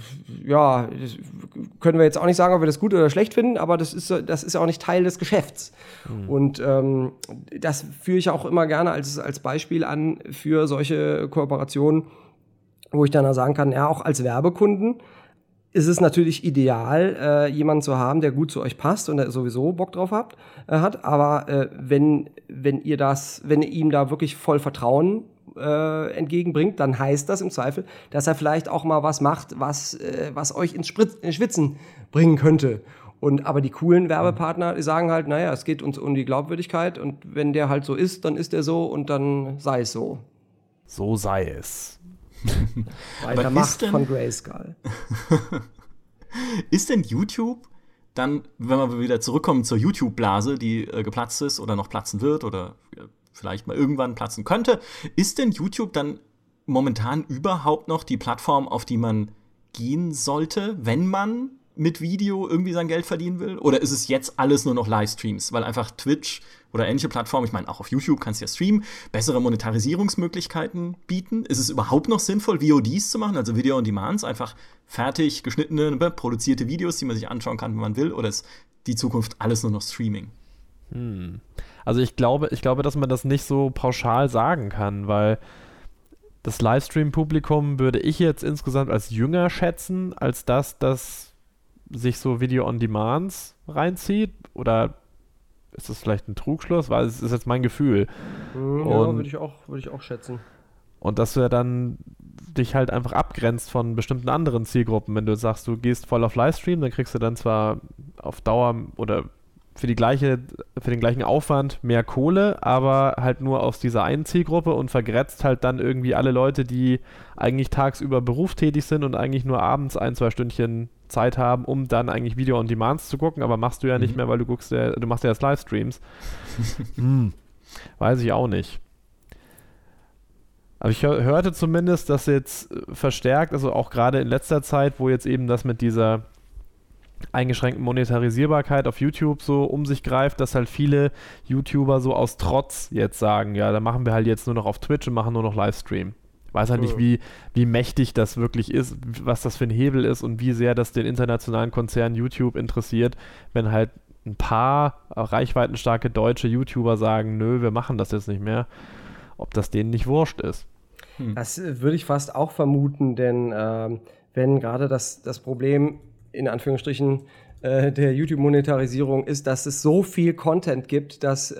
wir jetzt auch nicht sagen, ob wir das gut oder schlecht finden, aber das ist ja auch nicht Teil des Geschäfts. Und das führe ich auch immer gerne als Beispiel an für solche Kooperationen, wo ich dann sagen kann, ja, auch als Werbekunden ist es natürlich ideal, jemanden zu haben, der gut zu euch passt und der sowieso Bock drauf hat. Aber wenn ihr ihm da wirklich voll Vertrauen entgegenbringt, dann heißt das im Zweifel, dass er vielleicht auch mal was macht, was euch ins Schwitzen bringen könnte. Aber die coolen Werbepartner, die sagen halt, naja, es geht uns um die Glaubwürdigkeit und wenn der halt so ist, dann ist er so und dann sei es so. So sei es. Weiter Macht von Grayskull. Ist denn YouTube dann, wenn wir wieder zurückkommen zur YouTube-Blase, die geplatzt ist oder noch platzen wird oder vielleicht mal irgendwann platzen könnte, ist denn YouTube dann momentan überhaupt noch die Plattform, auf die man gehen sollte, wenn man mit Video irgendwie sein Geld verdienen will? Oder ist es jetzt alles nur noch Livestreams? Weil einfach Twitch oder ähnliche Plattformen, ich meine, auch auf YouTube kannst du ja streamen, bessere Monetarisierungsmöglichkeiten bieten. Ist es überhaupt noch sinnvoll, VODs zu machen, also Video on Demands, einfach fertig geschnittene, produzierte Videos, die man sich anschauen kann, wenn man will? Oder ist die Zukunft alles nur noch Streaming? Also ich glaube, dass man das nicht so pauschal sagen kann, weil das Livestream-Publikum würde ich jetzt insgesamt als jünger schätzen, als das sich so Video-on-Demands reinzieht oder ist das vielleicht ein Trugschluss? Weil es ist jetzt mein Gefühl. Ja, würde ich auch schätzen. Und dass du ja dann dich halt einfach abgrenzt von bestimmten anderen Zielgruppen. Wenn du sagst, du gehst voll auf Livestream, dann kriegst du dann zwar auf Dauer oder für den gleichen Aufwand mehr Kohle, aber halt nur aus dieser einen Zielgruppe und vergrätzt halt dann irgendwie alle Leute, die eigentlich tagsüber berufstätig sind und eigentlich nur abends 1-2 Stündchen Zeit haben, um dann eigentlich Video on Demands zu gucken, aber machst du ja nicht mehr, weil du machst ja jetzt Livestreams. Weiß ich auch nicht. Aber ich hörte zumindest, dass jetzt verstärkt, also auch gerade in letzter Zeit, wo jetzt eben das mit dieser eingeschränkten Monetarisierbarkeit auf YouTube so um sich greift, dass halt viele YouTuber so aus Trotz jetzt sagen, ja, dann machen wir halt jetzt nur noch auf Twitch und machen nur noch Livestream. Ich weiß halt nicht, wie mächtig das wirklich ist, was das für ein Hebel ist und wie sehr das den internationalen Konzern YouTube interessiert, wenn halt ein paar reichweitenstarke deutsche YouTuber sagen, nö, wir machen das jetzt nicht mehr, ob das denen nicht wurscht ist. Das würde ich fast auch vermuten, denn wenn gerade das Problem in Anführungsstrichen der YouTube-Monetarisierung ist, dass es so viel Content gibt, dass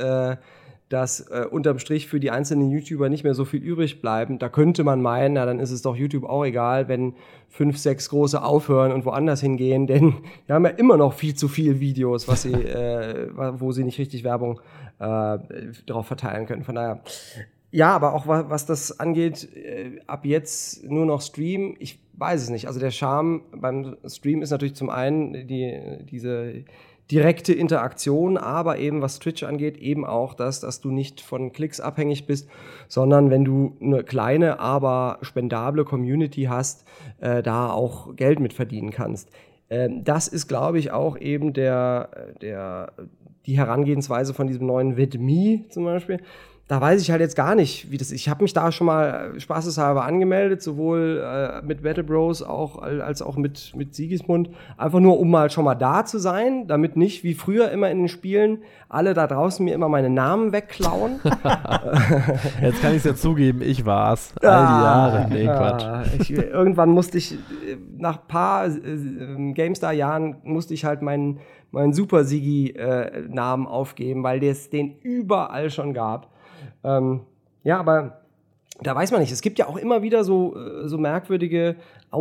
unterm Strich für die einzelnen YouTuber nicht mehr so viel übrig bleiben. Da könnte man meinen, na, dann ist es doch YouTube auch egal, wenn 5, 6 große aufhören und woanders hingehen, denn wir haben ja immer noch viel zu viele Videos, wo sie nicht richtig Werbung drauf verteilen können. Von daher, ja, aber auch was das angeht, ab jetzt nur noch Stream, ich weiß es nicht. Also der Charme beim Stream ist natürlich zum einen diese direkte Interaktion, aber eben was Twitch angeht, eben auch dass du nicht von Klicks abhängig bist, sondern wenn du eine kleine, aber spendable Community hast, da auch Geld mit verdienen kannst. Das ist, glaube ich, auch eben die Herangehensweise von diesem neuen VidMe zum Beispiel. Da weiß ich halt jetzt gar nicht, wie das ist. Ich habe mich da schon mal spaßeshalber angemeldet, sowohl mit Battle Bros als auch mit Sigismund. Einfach nur, um mal schon mal da zu sein, damit nicht, wie früher immer in den Spielen, alle da draußen mir immer meine Namen wegklauen. Jetzt kann ich es ja zugeben, ich war's. All die Jahre. Nee, Quatsch. Irgendwann musste ich, nach ein paar GameStar-Jahren, musste ich halt meinen Super-Sigi-Namen aufgeben, weil es den überall schon gab. Ja, aber da weiß man nicht. Es gibt ja auch immer wieder so merkwürdige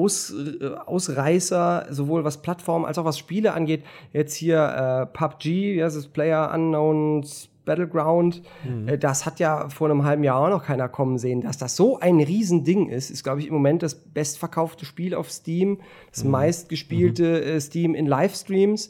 Ausreißer, sowohl was Plattformen als auch was Spiele angeht. Jetzt hier PUBG, das ist PlayerUnknown's Battleground. Das hat ja vor einem halben Jahr auch noch keiner kommen sehen. Dass das so ein Riesending ist, glaube ich, im Moment das bestverkaufte Spiel auf Steam, das meistgespielte Steam in Livestreams.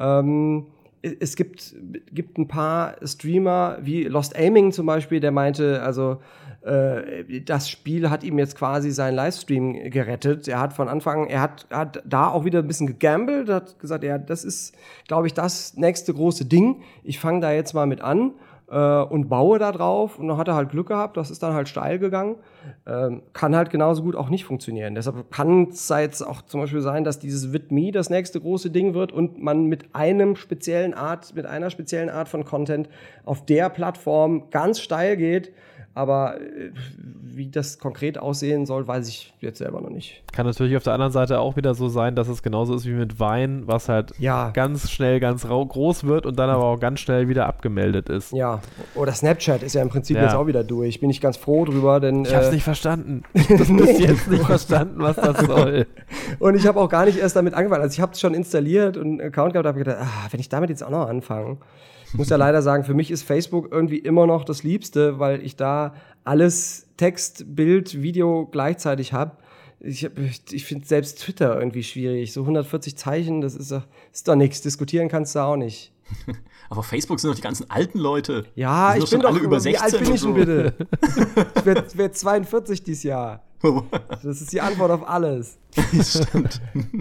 Es gibt ein paar Streamer, wie Lost Aiming zum Beispiel, der meinte, also das Spiel hat ihm jetzt quasi seinen Livestream gerettet. Er hat von Anfang, er hat da auch wieder ein bisschen gegambelt, hat gesagt, ja, das ist, glaube ich, das nächste große Ding. Ich fange da jetzt mal mit an und baue da drauf. Und dann hat er halt Glück gehabt, das ist dann halt steil gegangen. Kann halt genauso gut auch nicht funktionieren. Deshalb kann es jetzt auch zum Beispiel sein, dass dieses VidMe das nächste große Ding wird und man mit einer speziellen Art von Content auf der Plattform ganz steil geht. Aber wie das konkret aussehen soll, weiß ich jetzt selber noch nicht. Kann natürlich auf der anderen Seite auch wieder so sein, dass es genauso ist wie mit Vine, was halt ganz schnell ganz groß wird und dann aber auch ganz schnell wieder abgemeldet ist. Ja, oder Snapchat ist ja im Prinzip jetzt auch wieder durch. Bin ich ganz froh drüber, denn ich hab's nicht verstanden. Ich hab bis jetzt nicht verstanden, was das soll. Und ich habe auch gar nicht erst damit angefangen. Also ich habe es schon installiert und einen Account gehabt, habe gedacht, wenn ich damit jetzt auch noch anfange. Ich muss ja leider sagen, für mich ist Facebook irgendwie immer noch das Liebste, weil ich da alles Text, Bild, Video gleichzeitig habe. Ich finde selbst Twitter irgendwie schwierig. So 140 Zeichen, das ist doch nichts. Diskutieren kannst du auch nicht. Aber auf Facebook sind doch die ganzen alten Leute. Ja, ich bin doch alle über 16. Wie alt bin ich denn bitte? Ich werd 42 dieses Jahr. Das ist die Antwort auf alles. Das stimmt.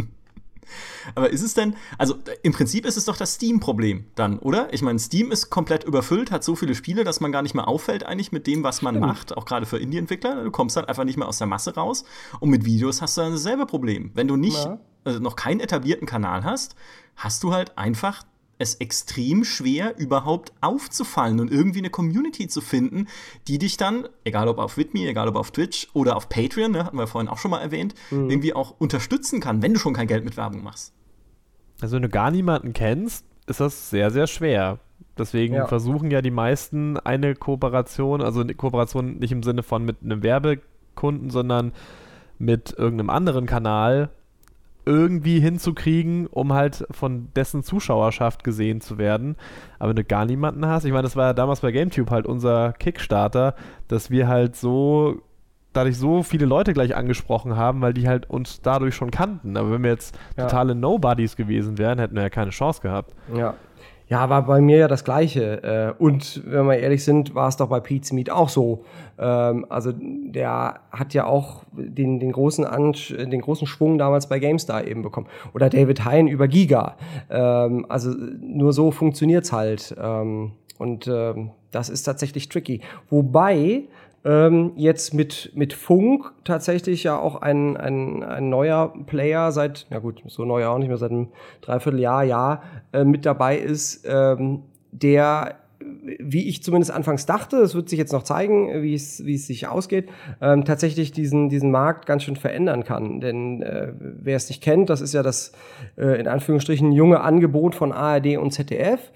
Aber ist es denn, also im Prinzip ist es doch das Steam-Problem dann, oder? Ich meine, Steam ist komplett überfüllt, hat so viele Spiele, dass man gar nicht mehr auffällt eigentlich mit dem, was man macht, auch gerade für Indie-Entwickler. Du kommst halt einfach nicht mehr aus der Masse raus. Und mit Videos hast du dann dasselbe Problem. Wenn du noch keinen etablierten Kanal hast, hast du halt einfach es extrem schwer, überhaupt aufzufallen und irgendwie eine Community zu finden, die dich dann, egal ob auf VidMe, egal ob auf Twitch oder auf Patreon, ne, hatten wir vorhin auch schon mal erwähnt, irgendwie auch unterstützen kann, wenn du schon kein Geld mit Werbung machst. Also wenn du gar niemanden kennst, ist das sehr, sehr schwer. Deswegen versuchen ja die meisten eine Kooperation, also eine Kooperation nicht im Sinne von mit einem Werbekunden, sondern mit irgendeinem anderen Kanal irgendwie hinzukriegen, um halt von dessen Zuschauerschaft gesehen zu werden. Aber wenn du gar niemanden hast, ich meine, das war ja damals bei GameTube halt unser Kickstarter, dass wir halt dadurch so viele Leute gleich angesprochen haben, weil die halt uns dadurch schon kannten. Aber wenn wir jetzt totale Nobodies gewesen wären, hätten wir ja keine Chance gehabt. Ja, war bei mir ja das Gleiche. Und wenn wir ehrlich sind, war es doch bei Pete's Meat auch so. Also der hat ja auch den großen Schwung damals bei GameStar eben bekommen. Oder David Hein über Giga. Also nur so funktioniert's halt. Und das ist tatsächlich tricky. Wobei jetzt mit Funk tatsächlich ja auch ein neuer Player seit, ja gut, so neu auch nicht mehr, seit einem Dreivierteljahr, mit dabei ist, der, wie ich zumindest anfangs dachte, es wird sich jetzt noch zeigen, wie es sich ausgeht, tatsächlich diesen Markt ganz schön verändern kann. Denn wer es nicht kennt, das ist ja das in Anführungsstrichen junge Angebot von ARD und ZDF.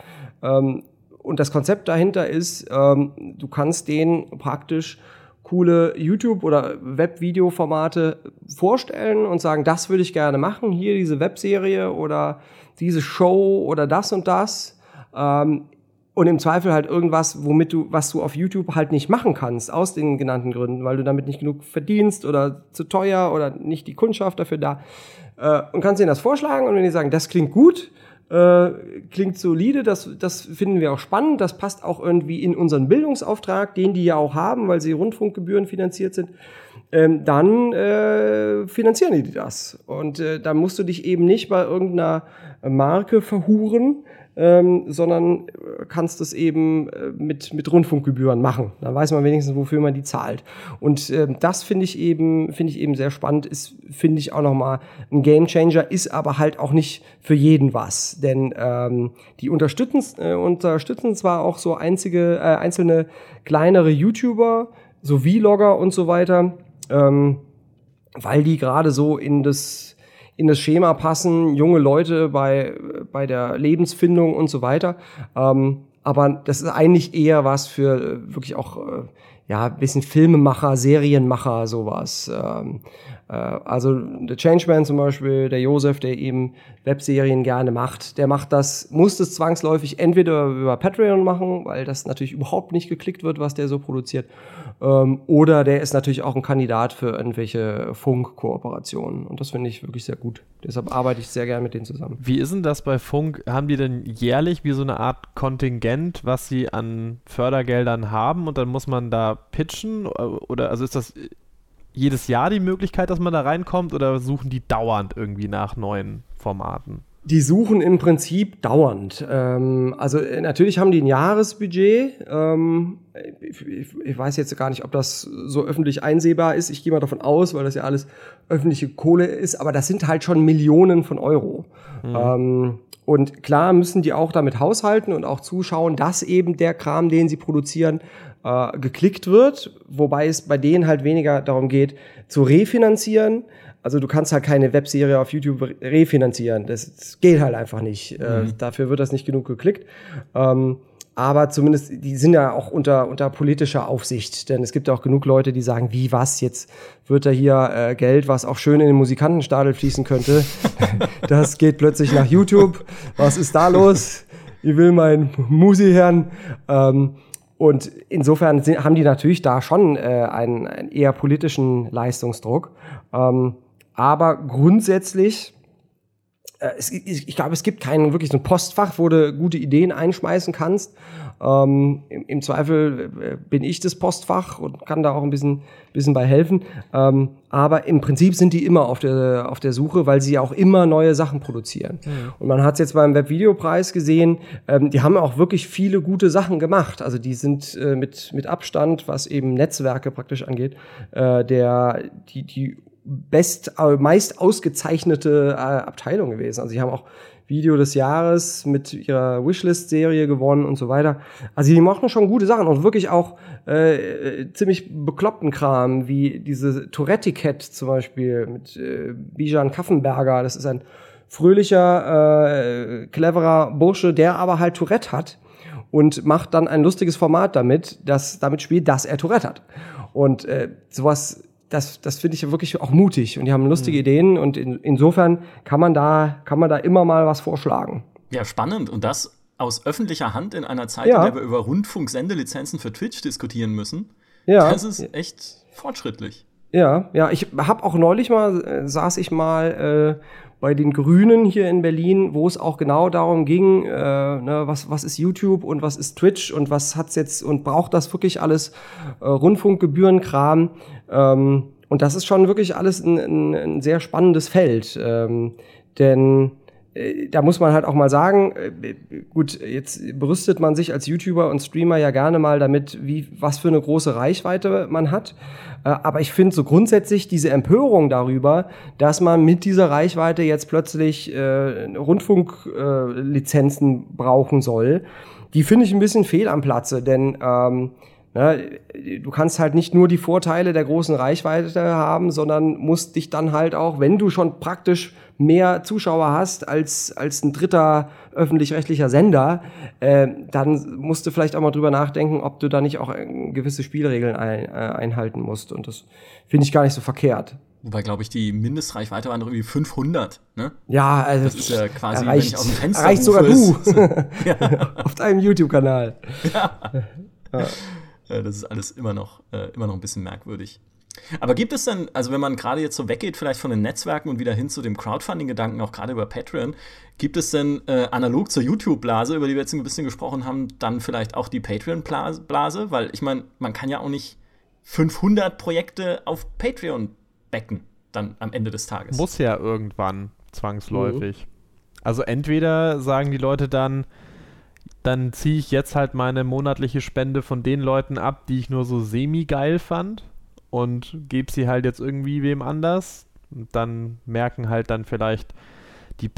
Und das Konzept dahinter ist, du kannst denen praktisch coole YouTube- oder Webvideo-Formate vorstellen und sagen, das würde ich gerne machen, hier diese Webserie oder diese Show oder das und das. Und im Zweifel halt irgendwas, was du auf YouTube halt nicht machen kannst, aus den genannten Gründen, weil du damit nicht genug verdienst oder zu teuer oder nicht die Kundschaft dafür da. Und kannst denen das vorschlagen und wenn die sagen, das klingt gut, klingt solide, das finden wir auch spannend, das passt auch irgendwie in unseren Bildungsauftrag, den die ja auch haben, weil sie Rundfunkgebühren finanziert sind, dann finanzieren die das. Und dann musst du dich eben nicht bei irgendeiner Marke verhuren, sondern kannst es eben mit Rundfunkgebühren machen. Dann weiß man wenigstens, wofür man die zahlt. Und das finde ich eben sehr spannend, ist, finde ich auch nochmal ein Gamechanger, ist aber halt auch nicht für jeden was. Denn die unterstützen zwar auch so einzelne kleinere YouTuber, so Vlogger und so weiter, weil die gerade so in das Schema passen, junge Leute bei der Lebensfindung und so weiter. Aber das ist eigentlich eher was für wirklich auch ein bisschen Filmemacher, Serienmacher, sowas. Also der Changeman zum Beispiel, der Josef, der eben Webserien gerne macht, der muss das zwangsläufig entweder über Patreon machen, weil das natürlich überhaupt nicht geklickt wird, was der so produziert, oder der ist natürlich auch ein Kandidat für irgendwelche Funk-Kooperationen. Und das finde ich wirklich sehr gut. Deshalb arbeite ich sehr gerne mit denen zusammen. Wie ist denn das bei Funk? Haben die denn jährlich wie so eine Art Kontingent, was sie an Fördergeldern haben und dann muss man da pitchen? Oder also ist das jedes Jahr die Möglichkeit, dass man da reinkommt oder suchen die dauernd irgendwie nach neuen Formaten? Die suchen im Prinzip dauernd. Also natürlich haben die ein Jahresbudget. Ich weiß jetzt gar nicht, ob das so öffentlich einsehbar ist. Ich gehe mal davon aus, weil das ja alles öffentliche Kohle ist. Aber das sind halt schon Millionen von Euro. Mhm. Und klar müssen die auch damit haushalten und auch zuschauen, dass eben der Kram, den sie produzieren, geklickt wird. Wobei es bei denen halt weniger darum geht, zu refinanzieren. Also du kannst halt keine Webserie auf YouTube refinanzieren. Das geht halt einfach nicht. Dafür wird das nicht genug geklickt. Aber zumindest, die sind ja auch unter politischer Aufsicht. Denn es gibt auch genug Leute, die sagen, wie, was, jetzt wird da hier Geld, was auch schön in den Musikantenstadel fließen könnte. Das geht plötzlich nach YouTube. Was ist da los? Ich will meinen Musi-Herrn. Und insofern haben die natürlich da schon einen eher politischen Leistungsdruck. Aber grundsätzlich, ich glaube, es gibt keinen wirklich so ein Postfach, wo du gute Ideen einschmeißen kannst. Im Zweifel bin ich das Postfach und kann da auch ein bisschen bei helfen. Aber im Prinzip sind die immer auf der Suche, weil sie auch immer neue Sachen produzieren. Mhm. Und man hat es jetzt beim Webvideopreis gesehen, die haben auch wirklich viele gute Sachen gemacht. Also die sind mit Abstand, was eben Netzwerke praktisch angeht, die meist ausgezeichnete Abteilung gewesen. Also sie haben auch Video des Jahres mit ihrer Wishlist-Serie gewonnen und so weiter. Also die machen schon gute Sachen und wirklich auch ziemlich bekloppten Kram, wie diese Tourette-Cat zum Beispiel mit Bijan Kaffenberger. Das ist ein fröhlicher, cleverer Bursche, der aber halt Tourette hat. und macht dann ein lustiges Format damit spielt, dass er Tourette hat. Und sowas, das finde ich wirklich auch mutig. Und die haben lustige Ideen und insofern kann man da immer mal was vorschlagen. Ja, spannend. Und das aus öffentlicher Hand in einer Zeit, in der wir über Rundfunksendelizenzen für Twitch diskutieren müssen. Ja. Das ist echt fortschrittlich. Ja, ich habe auch neulich saß ich mal bei den Grünen hier in Berlin, wo es auch genau darum ging, was ist YouTube und was ist Twitch und was hat's jetzt und braucht das wirklich alles Rundfunkgebührenkram? Und das ist schon wirklich alles ein sehr spannendes Feld, denn da muss man halt auch mal sagen, gut, jetzt berüstet man sich als YouTuber und Streamer ja gerne mal damit, was für eine große Reichweite man hat. Aber ich finde so grundsätzlich diese Empörung darüber, dass man mit dieser Reichweite jetzt plötzlich Rundfunklizenzen brauchen soll, die finde ich ein bisschen fehl am Platze, denn du kannst halt nicht nur die Vorteile der großen Reichweite haben, sondern musst dich dann halt auch, wenn du schon praktisch mehr Zuschauer hast als ein dritter öffentlich-rechtlicher Sender, dann musst du vielleicht auch mal drüber nachdenken, ob du da nicht auch gewisse Spielregeln einhalten musst. Und das finde ich gar nicht so verkehrt. Wobei, glaube ich, die Mindestreichweite waren noch irgendwie 500, ne? Ja, also das ist ja quasi, wenn ich aus dem Fenster erreicht sogar du ja. auf deinem YouTube-Kanal. Ja. Ja, das ist alles immer noch ein bisschen merkwürdig. Aber gibt es denn, also wenn man gerade jetzt so weggeht, vielleicht von den Netzwerken und wieder hin zu dem Crowdfunding-Gedanken, auch gerade über Patreon, gibt es denn analog zur YouTube-Blase, über die wir jetzt ein bisschen gesprochen haben, dann vielleicht auch die Patreon-Blase? Weil ich meine, man kann ja auch nicht 500 Projekte auf Patreon backen, dann am Ende des Tages. Muss ja irgendwann zwangsläufig. Also entweder sagen die Leute dann ziehe ich jetzt halt meine monatliche Spende von den Leuten ab, die ich nur so semi-geil fand und gebe sie halt jetzt irgendwie wem anders. Und dann merken halt dann vielleicht die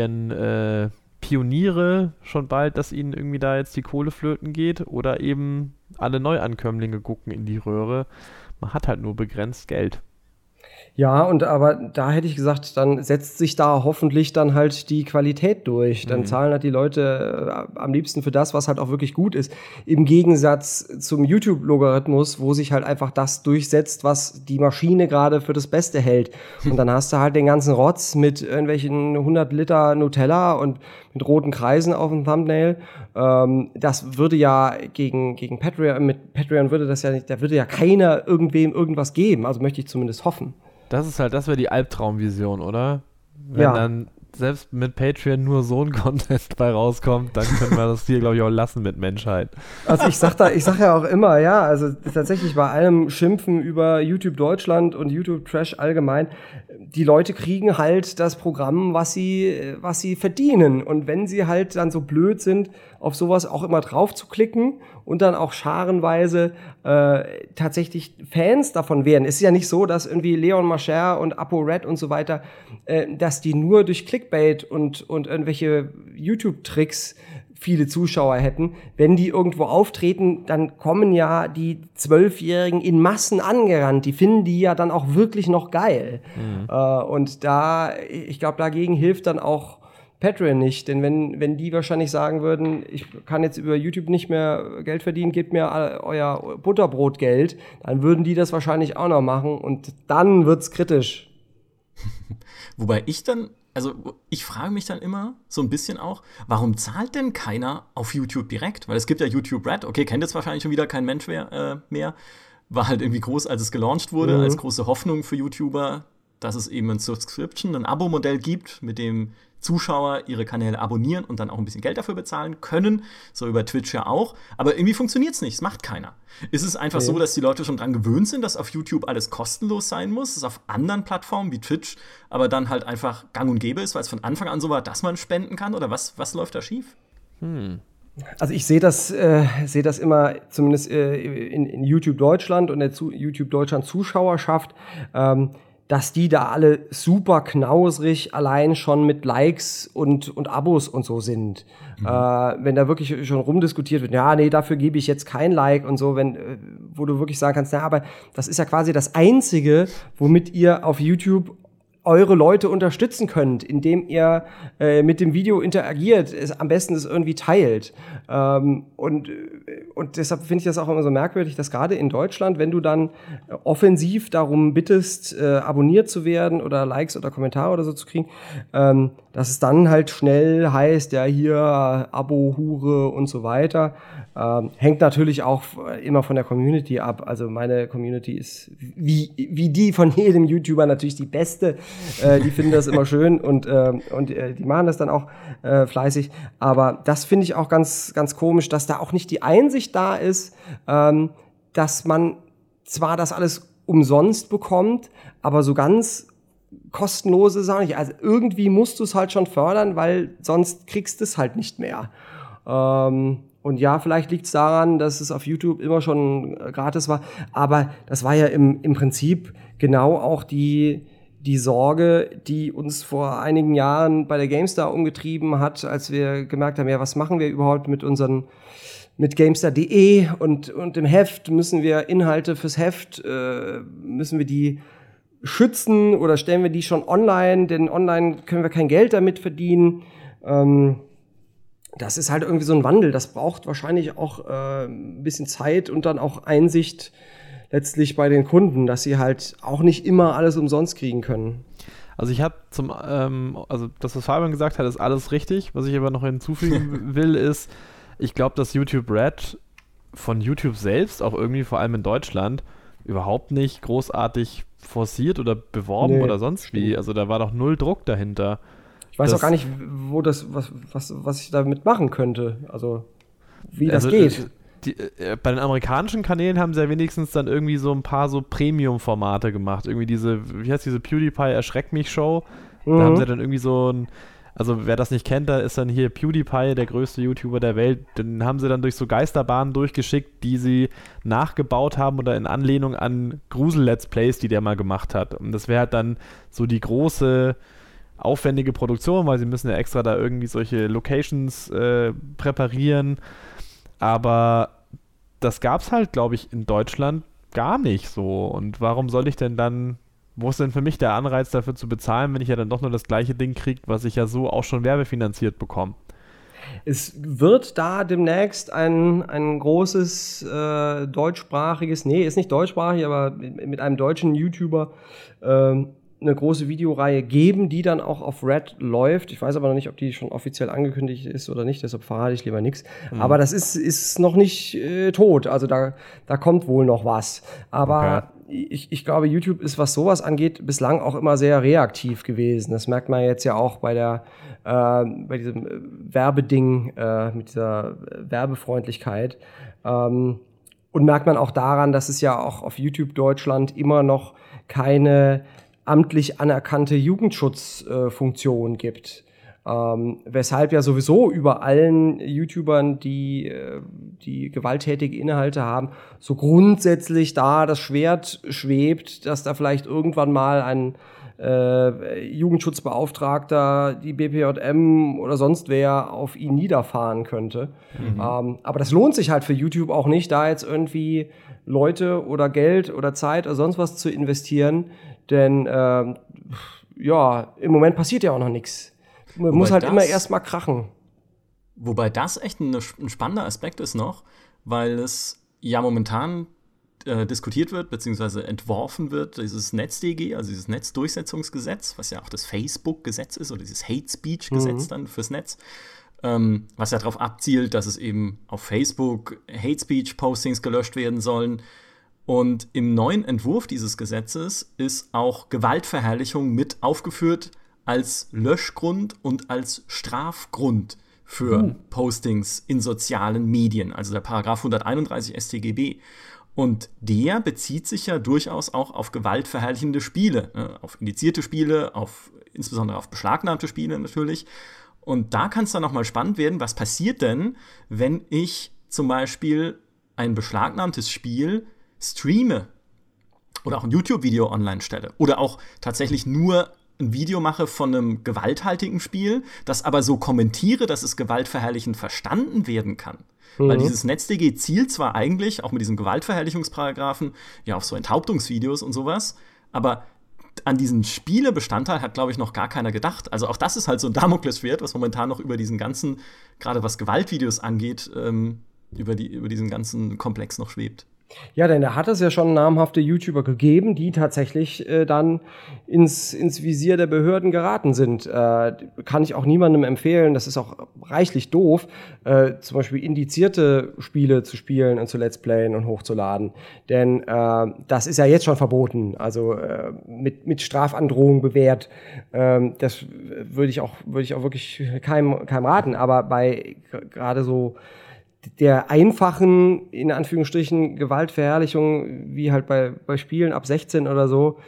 Patreon-Pioniere schon bald, dass ihnen irgendwie da jetzt die Kohle flöten geht oder eben alle Neuankömmlinge gucken in die Röhre. Man hat halt nur begrenzt Geld. Ja, aber da hätte ich gesagt, dann setzt sich da hoffentlich dann halt die Qualität durch. Dann zahlen halt die Leute am liebsten für das, was halt auch wirklich gut ist. Im Gegensatz zum YouTube-Logarithmus, wo sich halt einfach das durchsetzt, was die Maschine gerade für das Beste hält. Und dann hast du halt den ganzen Rotz mit irgendwelchen 100 Liter Nutella und mit roten Kreisen auf dem Thumbnail. Das würde ja gegen Patreon, mit Patreon würde das ja nicht, da würde ja keiner irgendwem irgendwas geben. Also möchte ich zumindest hoffen. Das wäre die Albtraumvision, oder? Wenn dann selbst mit Patreon nur so ein Content bei rauskommt, dann können wir das hier, glaube ich, auch lassen mit Menschheit. Also ich sag ja auch immer, also tatsächlich bei allem Schimpfen über YouTube Deutschland und YouTube Trash allgemein, die Leute kriegen halt das Programm, was sie verdienen. Und wenn sie halt dann so blöd sind, auf sowas auch immer drauf zu klicken und dann auch scharenweise tatsächlich Fans davon werden. Es ist ja nicht so, dass irgendwie Leon Mascher und ApoRed und so weiter, dass die nur durch Clickbait und irgendwelche YouTube-Tricks viele Zuschauer hätten. Wenn die irgendwo auftreten, dann kommen ja die 12-Jährigen in Massen angerannt. Die finden die ja dann auch wirklich noch geil. Und ich glaube, dagegen hilft dann auch Patreon nicht. Denn wenn die wahrscheinlich sagen würden, ich kann jetzt über YouTube nicht mehr Geld verdienen, gebt mir euer Butterbrotgeld, dann würden die das wahrscheinlich auch noch machen und dann wird's kritisch. Wobei ich frage mich dann immer so ein bisschen auch, warum zahlt denn keiner auf YouTube direkt? Weil es gibt ja YouTube Red, okay, kennt jetzt wahrscheinlich schon wieder kein Mensch mehr. War halt irgendwie groß, als es gelauncht wurde, als große Hoffnung für YouTuber, dass es eben ein Abo-Modell gibt, mit dem Zuschauer ihre Kanäle abonnieren und dann auch ein bisschen Geld dafür bezahlen können, so über Twitch ja auch. Aber irgendwie funktioniert es nicht, es macht keiner. Ist es einfach so, dass die Leute schon dran gewöhnt sind, dass auf YouTube alles kostenlos sein muss, es auf anderen Plattformen wie Twitch aber dann halt einfach gang und gäbe ist, weil es von Anfang an so war, dass man spenden kann? Oder was läuft da schief? Also ich sehe das immer, zumindest in YouTube Deutschland und der YouTube Deutschland Zuschauerschaft, dass die da alle super knausrig allein schon mit Likes und Abos und so sind. Wenn da wirklich schon rumdiskutiert wird, ja, nee, dafür gebe ich jetzt kein Like und so, wo du wirklich sagen kannst, na, aber das ist ja quasi das Einzige, womit ihr auf YouTube eure Leute unterstützen könnt, indem ihr mit dem Video interagiert, am besten es irgendwie teilt. Und deshalb finde ich das auch immer so merkwürdig, dass gerade in Deutschland, wenn du dann offensiv darum bittest, abonniert zu werden oder Likes oder Kommentare oder so zu kriegen, dass es dann halt schnell heißt, ja hier Abo, Hure und so weiter. Hängt natürlich auch immer von der Community ab. Also meine Community ist wie die von jedem YouTuber natürlich die beste. Die finden das immer schön und die machen das dann auch fleißig. Aber das finde ich auch ganz, ganz komisch, dass da auch nicht die Einsicht da ist, dass man zwar das alles umsonst bekommt, aber so ganz kostenlose Sachen nicht. Also irgendwie musst du es halt schon fördern, weil sonst kriegst du es halt nicht mehr. Und ja, vielleicht liegt es daran, dass es auf YouTube immer schon gratis war, aber das war ja im Prinzip genau auch die Sorge, die uns vor einigen Jahren bei der GameStar umgetrieben hat, als wir gemerkt haben, ja, was machen wir überhaupt mit GameStar.de und im Heft müssen wir Inhalte fürs Heft, müssen wir die schützen oder stellen wir die schon online, denn online können wir kein Geld damit verdienen. Das ist halt irgendwie so ein Wandel. Das braucht wahrscheinlich auch ein bisschen Zeit und dann auch Einsicht letztlich bei den Kunden, dass sie halt auch nicht immer alles umsonst kriegen können. Also ich habe also das, was Fabian gesagt hat, ist alles richtig. Was ich aber noch hinzufügen will, ist, ich glaube, dass YouTube Red von YouTube selbst, auch irgendwie vor allem in Deutschland, überhaupt nicht großartig forciert oder beworben oder sonst wie. Also da war doch null Druck dahinter. Ich weiß auch gar nicht, wo was ich damit machen könnte. Also wie das geht. Bei den amerikanischen Kanälen haben sie ja wenigstens dann irgendwie so ein paar so Premium-Formate gemacht. Irgendwie wie heißt diese PewDiePie Erschreck mich Show? Da haben sie dann irgendwie so also wer das nicht kennt, da ist dann hier PewDiePie, der größte YouTuber der Welt. Den haben sie dann durch so Geisterbahnen durchgeschickt, die sie nachgebaut haben oder in Anlehnung an Grusel-Let's Plays, die der mal gemacht hat. Und das wäre halt dann so die große aufwendige Produktion, weil sie müssen ja extra da irgendwie solche Locations präparieren. Aber das gab's halt, glaube ich, in Deutschland gar nicht so. Und warum soll ich denn dann, wo ist denn für mich der Anreiz dafür zu bezahlen, wenn ich ja dann doch nur das gleiche Ding kriege, was ich ja so auch schon werbefinanziert bekomme? Es wird da demnächst ein großes deutschsprachiges, ist nicht deutschsprachig, aber mit einem deutschen YouTuber eine große Videoreihe geben, die dann auch auf Red läuft. Ich weiß aber noch nicht, ob die schon offiziell angekündigt ist oder nicht, deshalb verrate ich lieber nichts. Aber das ist noch nicht tot, also da kommt wohl noch was. Aber ich glaube, YouTube ist, was sowas angeht, bislang auch immer sehr reaktiv gewesen. Das merkt man jetzt ja auch bei diesem Werbeding, mit dieser Werbefreundlichkeit. Und merkt man auch daran, dass es ja auch auf YouTube Deutschland immer noch keine amtlich anerkannte Jugendschutzfunktion gibt. Weshalb ja sowieso über allen YouTubern, die gewalttätige Inhalte haben, so grundsätzlich da das Schwert schwebt, dass da vielleicht irgendwann mal ein Jugendschutzbeauftragter, die BPJM oder sonst wer auf ihn niederfahren könnte. Aber das lohnt sich halt für YouTube auch nicht, da jetzt irgendwie Leute oder Geld oder Zeit oder sonst was zu investieren, denn im Moment passiert ja auch noch nichts. Man muss halt immer erst mal krachen. Wobei das echt ein spannender Aspekt ist noch, weil es ja momentan diskutiert wird, beziehungsweise entworfen wird, dieses NetzDG, also dieses Netzdurchsetzungsgesetz, was ja auch das Facebook-Gesetz ist, oder dieses Hate-Speech-Gesetz dann fürs Netz, was ja darauf abzielt, dass es eben auf Facebook Hate-Speech-Postings gelöscht werden sollen. Und im neuen Entwurf dieses Gesetzes ist auch Gewaltverherrlichung mit aufgeführt als Löschgrund und als Strafgrund für Postings in sozialen Medien, also der Paragraph 131 StGB. Und der bezieht sich ja durchaus auch auf gewaltverherrlichende Spiele, auf indizierte Spiele, insbesondere auf beschlagnahmte Spiele natürlich. Und da kann es dann nochmal spannend werden, was passiert denn, wenn ich zum Beispiel ein beschlagnahmtes Spiel streame oder auch ein YouTube-Video online stelle oder auch tatsächlich nur ein Video mache von einem gewalthaltigen Spiel, das aber so kommentiere, dass es gewaltverherrlichend verstanden werden kann. Weil dieses NetzDG zielt zwar eigentlich, auch mit diesem Gewaltverherrlichungsparagraphen, ja auf so Enthauptungsvideos und sowas, aber an diesen Spielebestandteil hat, glaube ich, noch gar keiner gedacht. Also auch das ist halt so ein Damoklesschwert, was momentan noch über diesen ganzen, gerade was Gewaltvideos angeht, über diesen ganzen Komplex noch schwebt. Ja, denn da hat es ja schon namhafte YouTuber gegeben, die tatsächlich dann ins Visier der Behörden geraten sind. Kann ich auch niemandem empfehlen, das ist auch reichlich doof, zum Beispiel indizierte Spiele zu spielen und zu Let's Playen und hochzuladen. Denn das ist ja jetzt schon verboten, also mit Strafandrohung bewährt. Das würde ich auch wirklich keinem raten, aber bei gerade so der einfachen, in Anführungsstrichen, Gewaltverherrlichung, wie halt bei Spielen ab 16 oder so,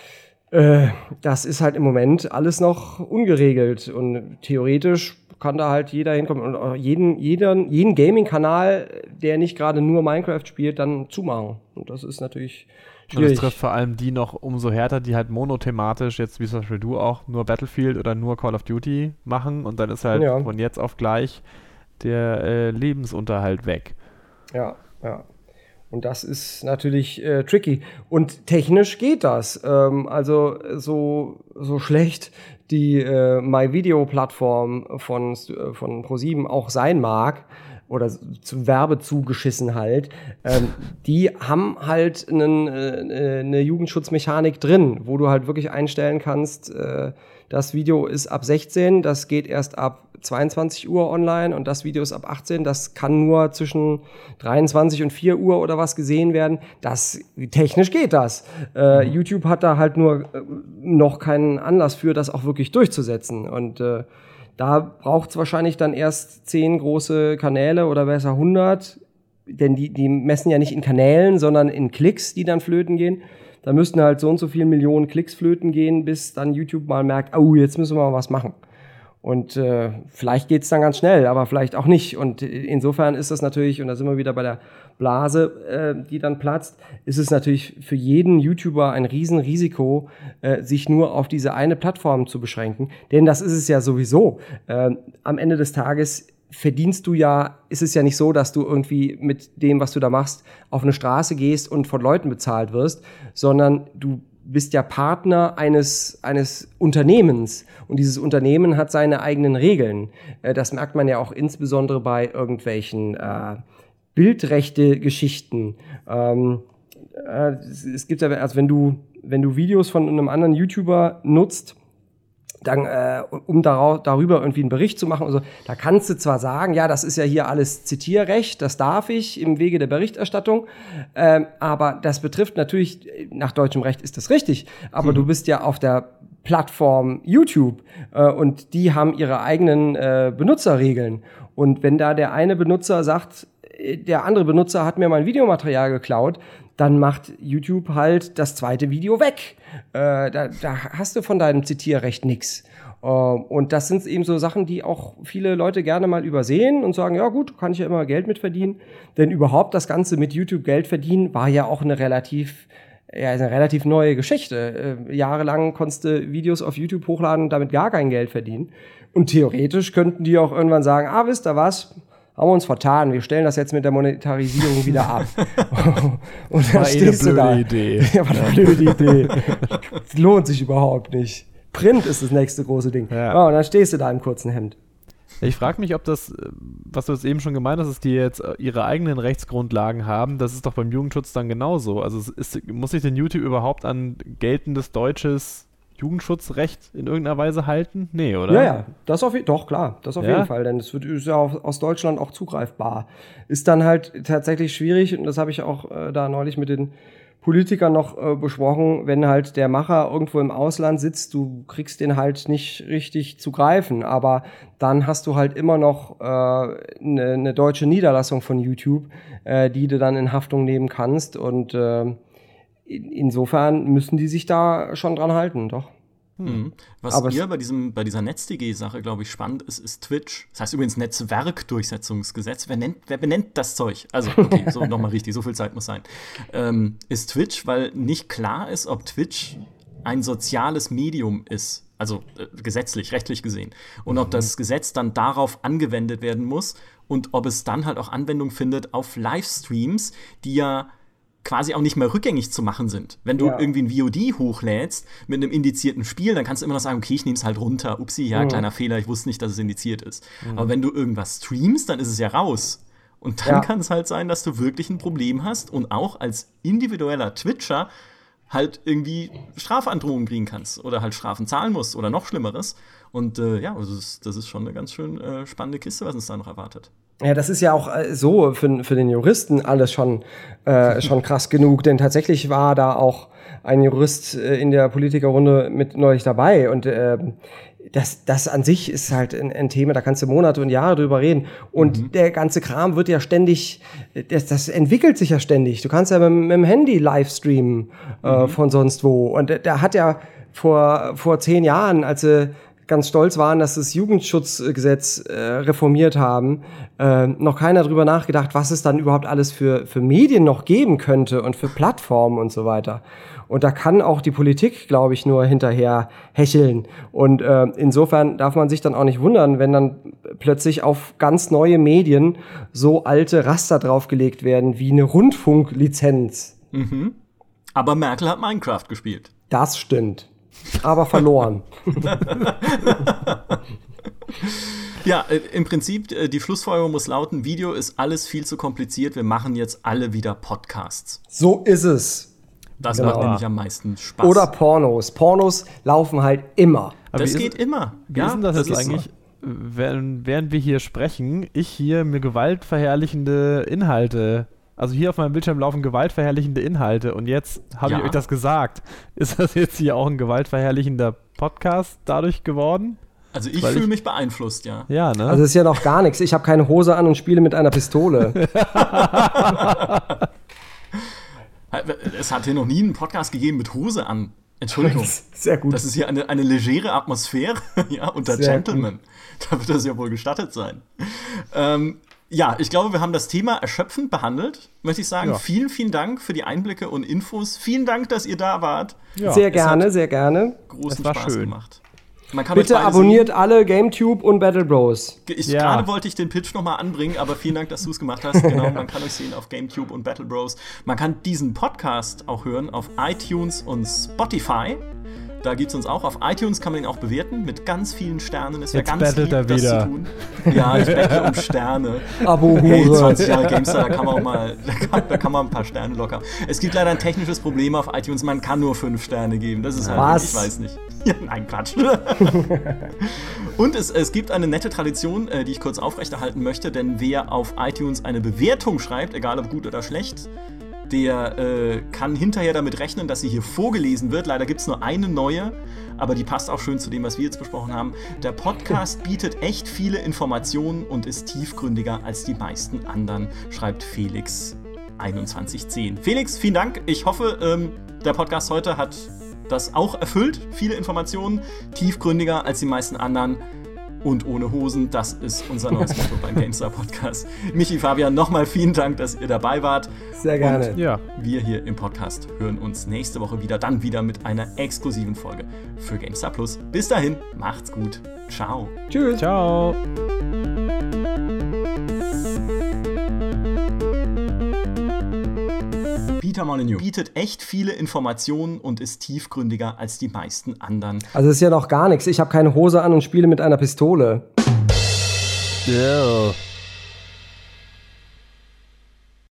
das ist halt im Moment alles noch ungeregelt. Und theoretisch kann da halt jeder hinkommen und auch jeden Gaming-Kanal, der nicht gerade nur Minecraft spielt, dann zumachen. Und das ist natürlich schwierig. Und das trifft vor allem die noch umso härter, die halt monothematisch, jetzt wie zum Beispiel du auch, nur Battlefield oder nur Call of Duty machen. Und dann ist halt von jetzt auf gleich der Lebensunterhalt weg. Ja. Und das ist natürlich tricky. Und technisch geht das. Also so schlecht die MyVideo-Plattform von ProSieben auch sein mag, oder zu Werbezugeschissen halt, die haben halt eine Jugendschutzmechanik drin, wo du halt wirklich einstellen kannst, das Video ist ab 16, das geht erst ab 22 Uhr online und das Video ist ab 18, das kann nur zwischen 23 und 4 Uhr oder was gesehen werden. Technisch geht das. YouTube hat da halt nur noch keinen Anlass für, das auch wirklich durchzusetzen. Und da braucht es wahrscheinlich dann erst 10 große Kanäle oder besser 100, denn die messen ja nicht in Kanälen, sondern in Klicks, die dann flöten gehen. Da müssten halt so und so viele Millionen Klicks flöten gehen, bis dann YouTube mal merkt, oh, jetzt müssen wir mal was machen. Und vielleicht geht's dann ganz schnell, aber vielleicht auch nicht. Und insofern ist das natürlich, und da sind wir wieder bei der Blase, die dann platzt, ist es natürlich für jeden YouTuber ein Riesenrisiko, sich nur auf diese eine Plattform zu beschränken. Denn das ist es ja sowieso. Am Ende des Tages ist es ja nicht so, dass du irgendwie mit dem, was du da machst, auf eine Straße gehst und von Leuten bezahlt wirst, sondern du bist ja Partner eines Unternehmens und dieses Unternehmen hat seine eigenen Regeln. Das merkt man ja auch insbesondere bei irgendwelchen Bildrechte-Geschichten. Es gibt ja, also wenn du Videos von einem anderen YouTuber nutzt, dann, um darüber irgendwie einen Bericht zu machen, also, da kannst du zwar sagen, ja, das ist ja hier alles Zitierrecht, das darf ich im Wege der Berichterstattung, aber das betrifft natürlich, nach deutschem Recht ist das richtig, aber du bist ja auf der Plattform YouTube und die haben ihre eigenen Benutzerregeln. Und wenn da der eine Benutzer sagt, der andere Benutzer hat mir mein Videomaterial geklaut, dann macht YouTube halt das zweite Video weg. Da hast du von deinem Zitierrecht nix. Und das sind eben so Sachen, die auch viele Leute gerne mal übersehen und sagen, ja gut, kann ich ja immer Geld mit verdienen. Denn überhaupt das Ganze mit YouTube Geld verdienen war ja auch eine relativ neue Geschichte. Jahrelang konntest du Videos auf YouTube hochladen und damit gar kein Geld verdienen. Und theoretisch könnten die auch irgendwann sagen, wisst ihr was? Haben wir uns vertan, wir stellen das jetzt mit der Monetarisierung wieder ab. Und dann stehst du da. Idee. Ja, war eine blöde Idee. Das lohnt sich überhaupt nicht. Print ist das nächste große Ding. Ja. Und dann stehst du da im kurzen Hemd. Ich frage mich, ob das, was du jetzt eben schon gemeint hast, dass die jetzt ihre eigenen Rechtsgrundlagen haben, das ist doch beim Jugendschutz dann genauso. Also muss sich denn YouTube überhaupt an geltendes deutsches Jugendschutzrecht in irgendeiner Weise halten? Nee, oder? Ja, das auf jeden Fall, denn es ist ja aus Deutschland auch zugreifbar. Ist dann halt tatsächlich schwierig, und das habe ich auch da neulich mit den Politikern noch besprochen, wenn halt der Macher irgendwo im Ausland sitzt, du kriegst den halt nicht richtig zu greifen, aber dann hast du halt immer noch eine deutsche Niederlassung von YouTube, die du dann in Haftung nehmen kannst, und insofern müssen die sich da schon dran halten, doch. Was hier bei dieser NetzDG-Sache, glaube ich, spannend ist Twitch. Das heißt übrigens Netzwerkdurchsetzungsgesetz. Wer benennt das Zeug? Also, okay, so nochmal richtig, so viel Zeit muss sein. Ist Twitch, weil nicht klar ist, ob Twitch ein soziales Medium ist. Also gesetzlich, rechtlich gesehen. Und ob das Gesetz dann darauf angewendet werden muss und ob es dann halt auch Anwendung findet auf Livestreams, die ja quasi auch nicht mehr rückgängig zu machen sind. Wenn du irgendwie ein VOD hochlädst mit einem indizierten Spiel, dann kannst du immer noch sagen, okay, ich nehme es halt runter. Upsi, kleiner Fehler, ich wusste nicht, dass es indiziert ist. Aber wenn du irgendwas streamst, dann ist es ja raus. Und dann kann es halt sein, dass du wirklich ein Problem hast und auch als individueller Twitcher halt irgendwie Strafandrohungen kriegen kannst oder halt Strafen zahlen musst oder noch Schlimmeres. Und das ist schon eine ganz schön spannende Kiste, was uns da noch erwartet. Ja, das ist ja auch so für den Juristen alles schon krass genug, denn tatsächlich war da auch ein Jurist in der Politikerrunde mit neulich dabei und das an sich ist halt ein Thema, da kannst du Monate und Jahre drüber reden. Und der ganze Kram wird ja ständig, das entwickelt sich ja ständig. Du kannst ja mit dem Handy live streamen von sonst wo. Und da hat ja vor 10 Jahren, als sie ganz stolz waren, dass das Jugendschutzgesetz reformiert haben, noch keiner drüber nachgedacht, was es dann überhaupt alles für Medien noch geben könnte und für Plattformen und so weiter. Und da kann auch die Politik, glaube ich, nur hinterher hecheln. Und insofern darf man sich dann auch nicht wundern, wenn dann plötzlich auf ganz neue Medien so alte Raster draufgelegt werden, wie eine Rundfunklizenz. Aber Merkel hat Minecraft gespielt. Das stimmt. Aber verloren. Ja, im Prinzip, die Schlussfolgerung muss lauten, Video ist alles viel zu kompliziert, wir machen jetzt alle wieder Podcasts. So ist es. Das macht nämlich am meisten Spaß. Oder Pornos. Pornos laufen halt immer. Aber das geht immer. Wie ist denn das jetzt eigentlich, während wir hier sprechen, ich hier mir gewaltverherrlichende Inhalte, also hier auf meinem Bildschirm laufen gewaltverherrlichende Inhalte und jetzt habe ich euch das gesagt. Ist das jetzt hier auch ein gewaltverherrlichender Podcast dadurch geworden? Also ich fühle mich beeinflusst, ja. Ja, ne? Also ist ja noch gar nichts. Ich habe keine Hose an und spiele mit einer Pistole. Es hat hier noch nie einen Podcast gegeben mit Hose an. Entschuldigung. Sehr gut. Das ist hier eine legere Atmosphäre, unter sehr Gentlemen. Gut. Da wird das ja wohl gestattet sein. Ich glaube, wir haben das Thema erschöpfend behandelt, möchte ich sagen. Ja. Vielen, vielen Dank für die Einblicke und Infos. Vielen Dank, dass ihr da wart. Ja. Sehr gerne, sehr gerne. Großen Spaß gemacht. Bitte abonniert alle GameTube und Battle Bros. Gerade wollte ich den Pitch nochmal anbringen, aber vielen Dank, dass du es gemacht hast. Genau, man kann euch sehen auf GameTube und Battle Bros. Man kann diesen Podcast auch hören auf iTunes und Spotify. Da gibt es uns auch. Auf iTunes kann man ihn auch bewerten mit ganz vielen Sternen. Es wäre ganz lieb, das zu tun. Ja, ich bettle um Sterne. Abo hey, 20 Jahre GameStar, da kann man auch mal, da kann man ein paar Sterne locker. Es gibt leider ein technisches Problem auf iTunes, man kann nur 5 Sterne geben. Das ist halt, ich weiß nicht. Ja, nein, Quatsch. Und es gibt eine nette Tradition, die ich kurz aufrechterhalten möchte, denn wer auf iTunes eine Bewertung schreibt, egal ob gut oder schlecht, der kann hinterher damit rechnen, dass sie hier vorgelesen wird. Leider gibt es nur eine neue, aber die passt auch schön zu dem, was wir jetzt besprochen haben. Der Podcast bietet echt viele Informationen und ist tiefgründiger als die meisten anderen, schreibt Felix 2110. Felix, vielen Dank. Ich hoffe, der Podcast heute hat das auch erfüllt. Viele Informationen, tiefgründiger als die meisten anderen. Und ohne Hosen, das ist unser neues Motto beim GameStar Podcast. Michi, Fabian, nochmal vielen Dank, dass ihr dabei wart. Sehr gerne. Und wir hier im Podcast hören uns nächste Woche dann wieder mit einer exklusiven Folge für GameStar Plus. Bis dahin, macht's gut. Ciao. Tschüss. Ciao. Peter Molyneux bietet echt viele Informationen und ist tiefgründiger als die meisten anderen. Also ist ja noch gar nichts. Ich habe keine Hose an und spiele mit einer Pistole. Yeah.